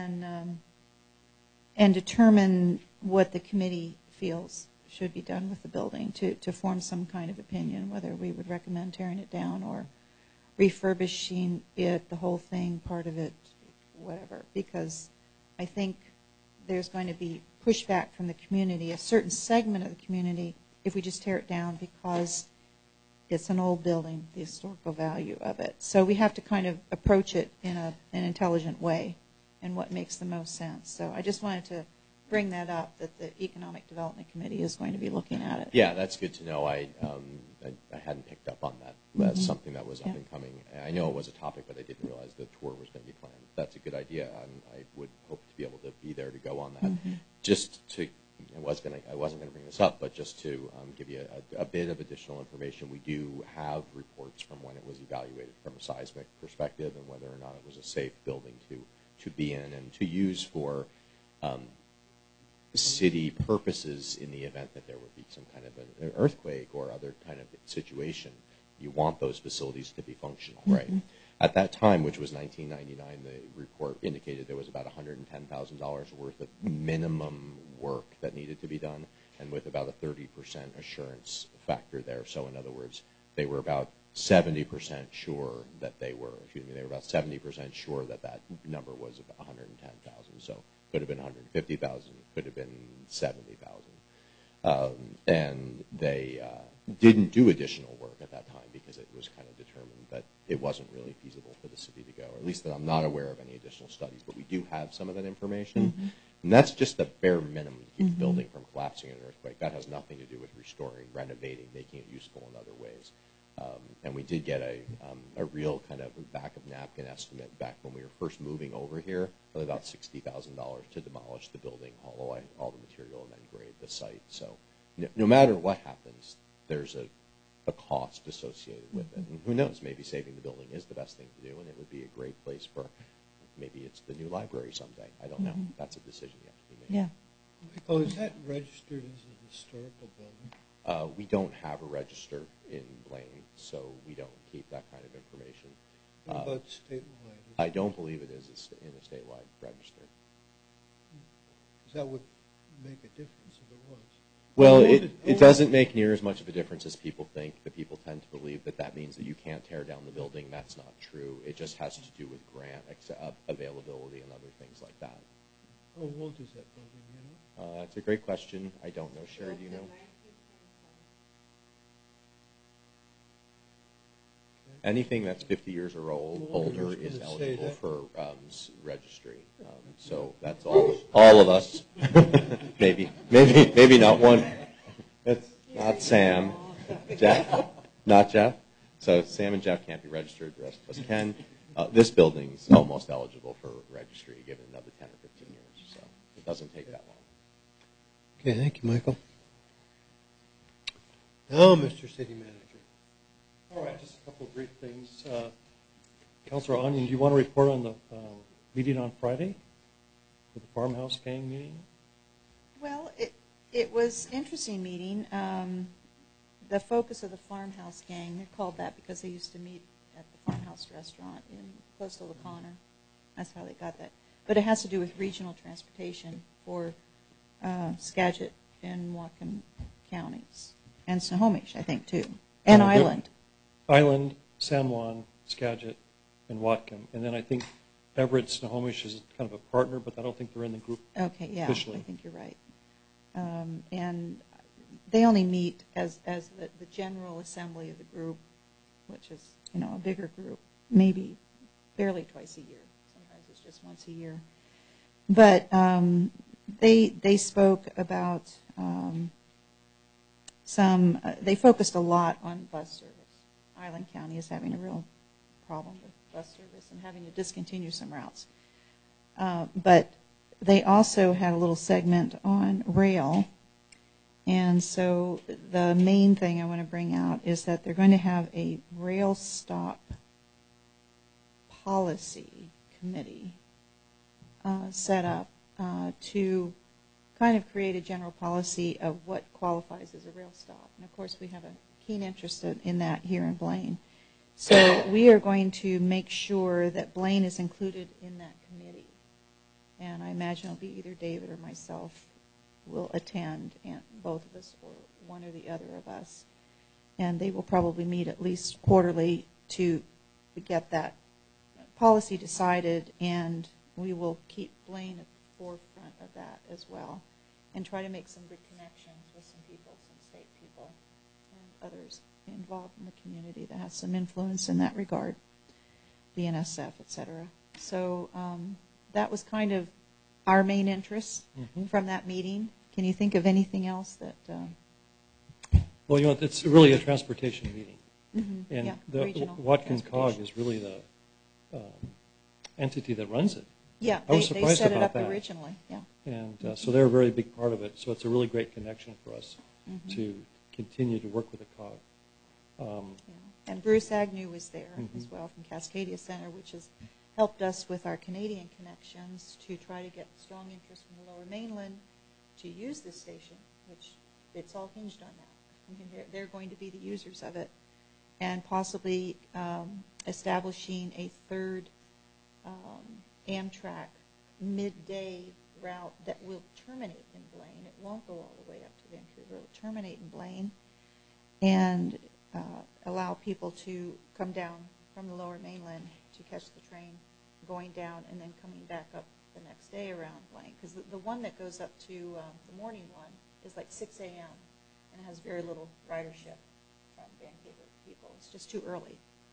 And determine what the committee feels should be done with the building to form some kind of opinion, whether we would recommend tearing it down or refurbishing it, the whole thing, part of it, whatever. Because I think there's going to be pushback from the community, a certain segment of the community, if we just tear it down because it's an old building, the historical value of it. So we have to kind of approach it in an intelligent way and what makes the most sense. So I just wanted to bring that up, that the Economic Development Committee is going to be looking at it.
Yeah, that's good to know. I hadn't picked up on that. That's something that was up and coming. I know it was a topic, but I didn't realize the tour was going to be planned. That's a good idea, and I would hope to be able to be there to go on that. Just to, I wasn't going to bring this up, but just to give you a bit of additional information, we do have reports from when it was evaluated from a seismic perspective and whether or not it was a safe building to be in and to use for city purposes in the event that there would be some kind of an earthquake or other kind of situation. You want those facilities to be functional, right? At that time, which was 1999, the report indicated there was about $110,000 worth of minimum work that needed to be done, and with about a 30% assurance factor there. So in other words, they were about 70% sure that they were about 70% sure that that number was about 110,000. So could have been 150,000, could have been 70,000. And they didn't do additional work at that time because it was kind of determined that it wasn't really feasible for the city to go, or at least that I'm not aware of any additional studies, but we do have some of that information. And that's just the bare minimum to keep the building from collapsing in an earthquake. That has nothing to do with restoring, renovating, making it useful in other ways. And we did get a real kind of back of napkin estimate back when we were first moving over here of about $60,000 to demolish the building, haul away all the material, and then grade the site. So no matter what happens, there's a cost associated with it. And who knows, maybe saving the building is the best thing to do, and it would be a great place for, maybe it's the new library someday. I don't know. That's a decision you have to be made.
Yeah.
Michael, is that registered as a historical building?
We don't have a register in Blaine, so we don't keep that kind of information.
What about statewide?
I don't believe it is in a statewide register.
Because that would make a difference if it was.
Well, it doesn't make near as much of a difference as people think. The people tend to believe that that means that you can't tear down the building. That's not true. It just has to do with grant availability and other things like that.
How old is that building, you know?
That's a great question. I don't know. Sherry, do you know? Anything that's 50 years or older is eligible for registry. So that's all of us. maybe not one. That's not Sam. Jeff? Not Jeff? So Sam and Jeff can't be registered. The rest of us can. This building's almost eligible for registry given another 10 or 15 years. So it doesn't take that long.
Okay, thank you, Michael. Now, Mr. City Manager.
All right, just a couple of brief things. Councilor Onion, do you want to report on the meeting on Friday, the farmhouse gang meeting?
Well, it was an interesting meeting. The focus of the farmhouse gang, they're called that because they used to meet at the farmhouse restaurant close to LaConner. That's how they got that. But it has to do with regional transportation for Skagit and Whatcom counties. And Snohomish, I think, too. And Island.
Island, San Juan, Skagit, and Whatcom. And then I think Everett Snohomish is kind of a partner, but I don't think they're in the group officially.
I think you're right. And they only meet as the general assembly of the group, which is, a bigger group, maybe barely twice a year. Sometimes it's just once a year. But they spoke about they focused a lot on bus service. Island County is having a real problem with bus service and having to discontinue some routes. But they also had a little segment on rail. And so the main thing I want to bring out is that they're going to have a rail stop policy committee set up to kind of create a general policy of what qualifies as a rail stop. And of course we have a keen interest in that here in Blaine. So we are going to make sure that Blaine is included in that committee. And I imagine it'll be either David or myself will attend, and both of us or one or the other of us. And they will probably meet at least quarterly to get that policy decided, and we will keep Blaine at the forefront of that as well and try to make some good connections with some people, some state people, and others involved in the community that has some influence in that regard, BNSF, et cetera. So that was kind of our main interest from that meeting. Can you think of anything else that...
Well, it's really a transportation meeting. And the
regional
Watkins COG is really the entity that runs it.
Yeah,
I was
they
surprised
set it
about
up
that.
originally. Yeah.
And so they're a very big part of it. So it's a really great connection for us to continue to work with the COG.
And Bruce Agnew was there as well from Cascadia Center, which has helped us with our Canadian connections to try to get strong interest from the Lower Mainland to use this station, which it's all hinged on that. I mean, they're going to be the users of it, and possibly establishing a third Amtrak midday route that will terminate in Blaine. It won't go all the way up to Vancouver. It will terminate in Blaine and allow people to come down from the Lower Mainland to catch the train going down and then coming back up the next day around Blaine. Because the one that goes up to the morning one is like 6 a.m. and it has very little ridership from Vancouver people. It's just too early.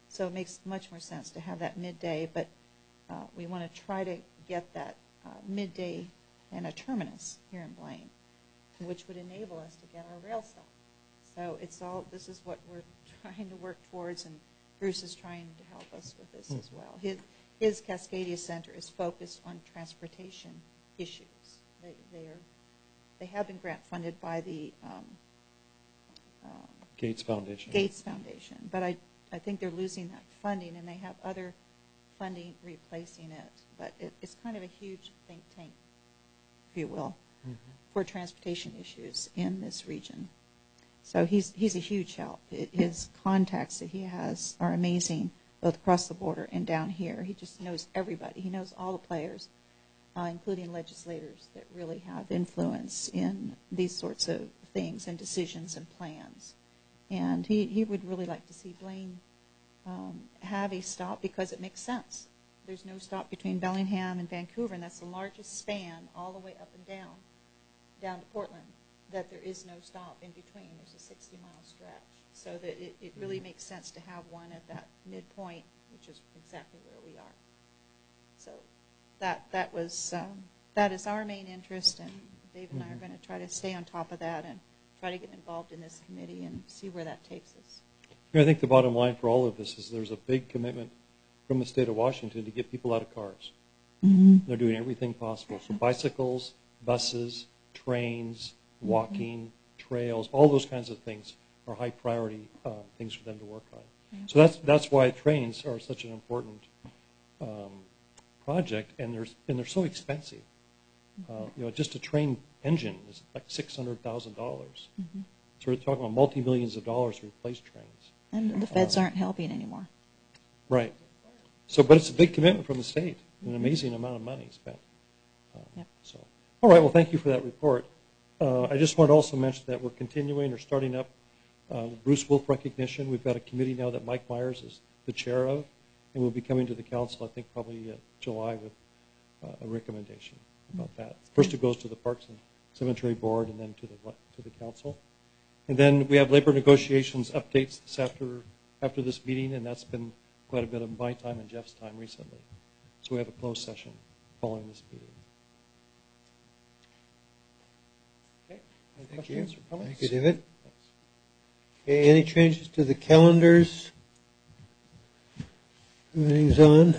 So it makes much more sense to have that midday, but we want to try to get that midday and a terminus here in Blaine, which would enable us to get our rail stop. So this is what we're trying to work towards, and Bruce is trying to help us with this as well. His Cascadia Center is focused on transportation issues. They have been grant funded by the
Gates Foundation.
Gates Foundation, but I think they're losing that funding, and they have other funding replacing it. But it's kind of a huge think tank, if you will, for transportation issues in this region. So he's a huge help. His contacts that he has are amazing, both across the border and down here. He just knows everybody. He knows all the players, including legislators that really have influence in these sorts of things and decisions and plans. And he would really like to see Blaine have a stop because it makes sense. There's no stop between Bellingham and Vancouver, and that's the largest span all the way up and down to Portland, that there is no stop in between. There's a 60-mile stretch. So that it really makes sense to have one at that midpoint, which is exactly where we are. So that is our main interest, and Dave and I are going to try to stay on top of that and try to get involved in this committee and see where that takes us.
I think the bottom line for all of this is there's a big commitment from the state of Washington to get people out of cars. They're doing everything possible. So bicycles, buses, trains, walking, trails, all those kinds of things are high priority things for them to work on. So that's why trains are such an important project, and they're so expensive. Just a train engine is like $600,000. So we're talking about multi-millions of dollars to replace trains.
And the feds aren't helping anymore.
Right. So, but it's a big commitment from the state, an amazing amount of money spent. So, all right. Well, thank you for that report. I just want to also mention that we're continuing or starting up Bruce Wolf recognition. We've got a committee now that Mike Myers is the chair of, and we'll be coming to the council, I think, probably July with a recommendation about that. First, it goes to the Parks and Cemetery Board, and then to the council. And then we have labor negotiations updates after this meeting, and that's been quite a bit of my time and Jeff's time recently. So we have a closed session following this meeting. Okay. Any questions or comments?
Thank you, David. Okay, any changes to the calendars? Everything's on.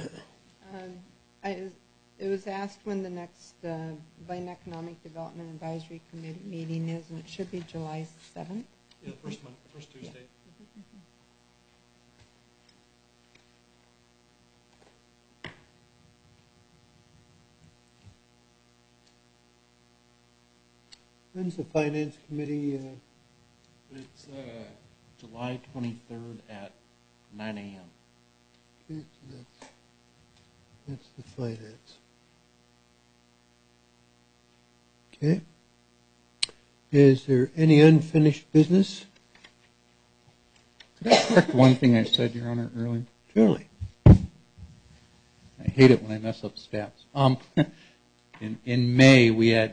It was asked when the next Blaine Economic Development Advisory Committee meeting is, and it should be July 7th.
Yeah, first Tuesday. Yeah.
When's the Finance Committee?
It's July 23rd at 9 a.m.
Okay, so that's the Finance. Okay. Is there any unfinished business?
Could I correct one thing I said, Your honor, earlier?
Surely.
I hate it when I mess up stats. In May, we had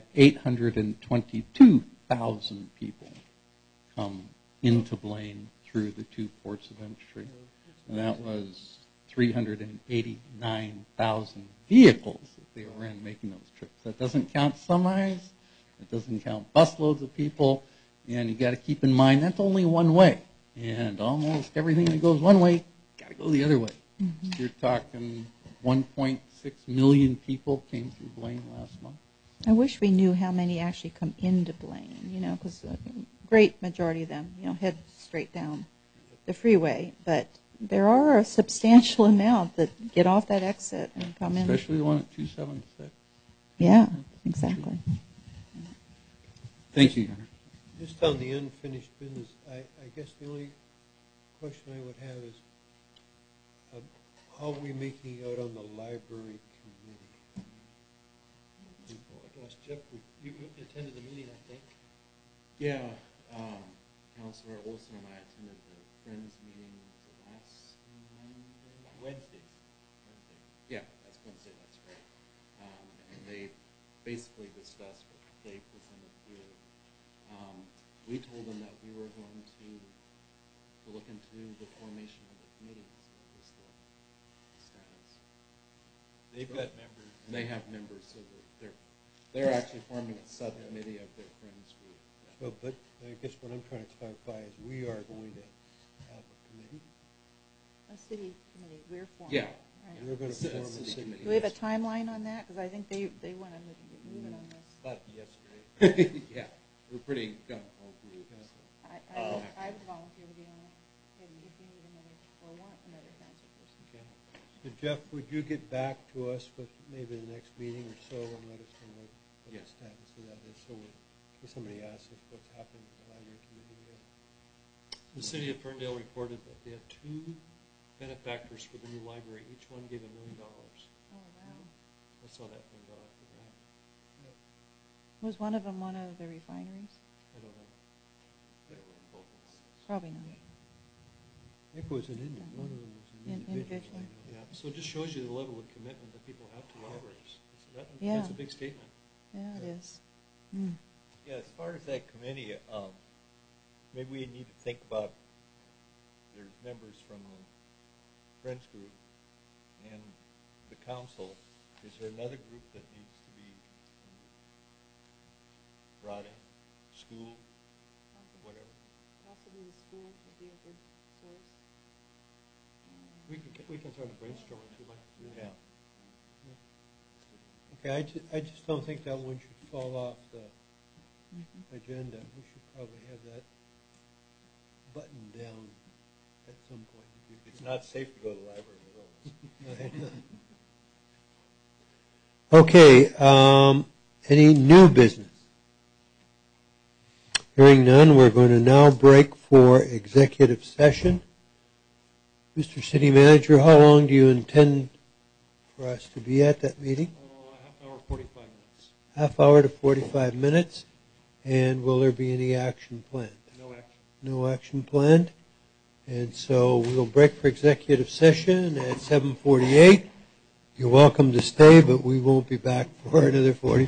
822,000 people come into Blaine through the two ports of entry. And that was 389,000 vehicles that they were in making those trips. That doesn't count semis. It doesn't count busloads of people. And you got to keep in mind that's only one way. And almost everything that goes one way got to go the other way. You're talking 1.6 million people came through Blaine last month.
I wish we knew how many actually come into Blaine, because a great majority of them, head straight down the freeway. But there are a substantial amount that get off that exit and come in.
Especially the one at 276.
Yeah, exactly.
Thank you, Your Honor.
Just on the unfinished business, I guess the only question I would have is, how are we making out on the library committee?
Jeff, you attended the meeting, I think.
Yeah, Councilor Olson and I attended the Friends meeting last Wednesday. Yeah, that's Wednesday, that's right. And they basically discussed what they presented here. We told them that we were going to look into the formation of the committee. So
They've got members.
And they have members, so that they're actually forming a subcommittee of their friends group.
So, but I guess what I'm trying to clarify is we are going to have a committee.
A city committee, we're forming.
Yeah.
Right.
We're going to
City
form a city
committee.
Do we have a timeline on that? Because I think they want to get moving on this.
About yesterday.
Yeah, we're pretty gung-ho group. So.
I would volunteer to be on it if you need another, or want another council person.
Okay. So Jeff, would you get back to us with maybe the next meeting or so and let us know what the status of that is? So in case somebody asks us what's happening with the library committee.
The city of Ferndale reported that they had 2 benefactors for the new library. Each one gave $1 million.
Oh, wow.
I saw that thing go off the ground.
Was one of them one of the refineries?
I don't know.
Probably not.
I think it was an one of them was an individual.
Yeah, so it just shows you the level of commitment that people have to libraries. So
Yeah.
that's a big statement.
Yeah, it is.
Yeah, as far as that committee, maybe we need to think about, there's members from the Friends group and the council. Is there another group that needs to be brought in? School, whatever?
Possibly the school would be a good source.
We can start a brainstorm if you'd like to do that.
Yeah. Okay, I just don't think that one should fall off the agenda. We should probably have that buttoned down at some point.
It's not safe to go to the library with those.
Okay, any new business? Hearing none, we're going to now break for executive session. Mr. City Manager, how long do you intend for us to be at that meeting?
Half hour, 45 minutes.
Half hour to 45 minutes. And will there be any action planned?
No action.
No action planned. And so we'll break for executive session at 7:48. You're welcome to stay, but we won't be back for another 45.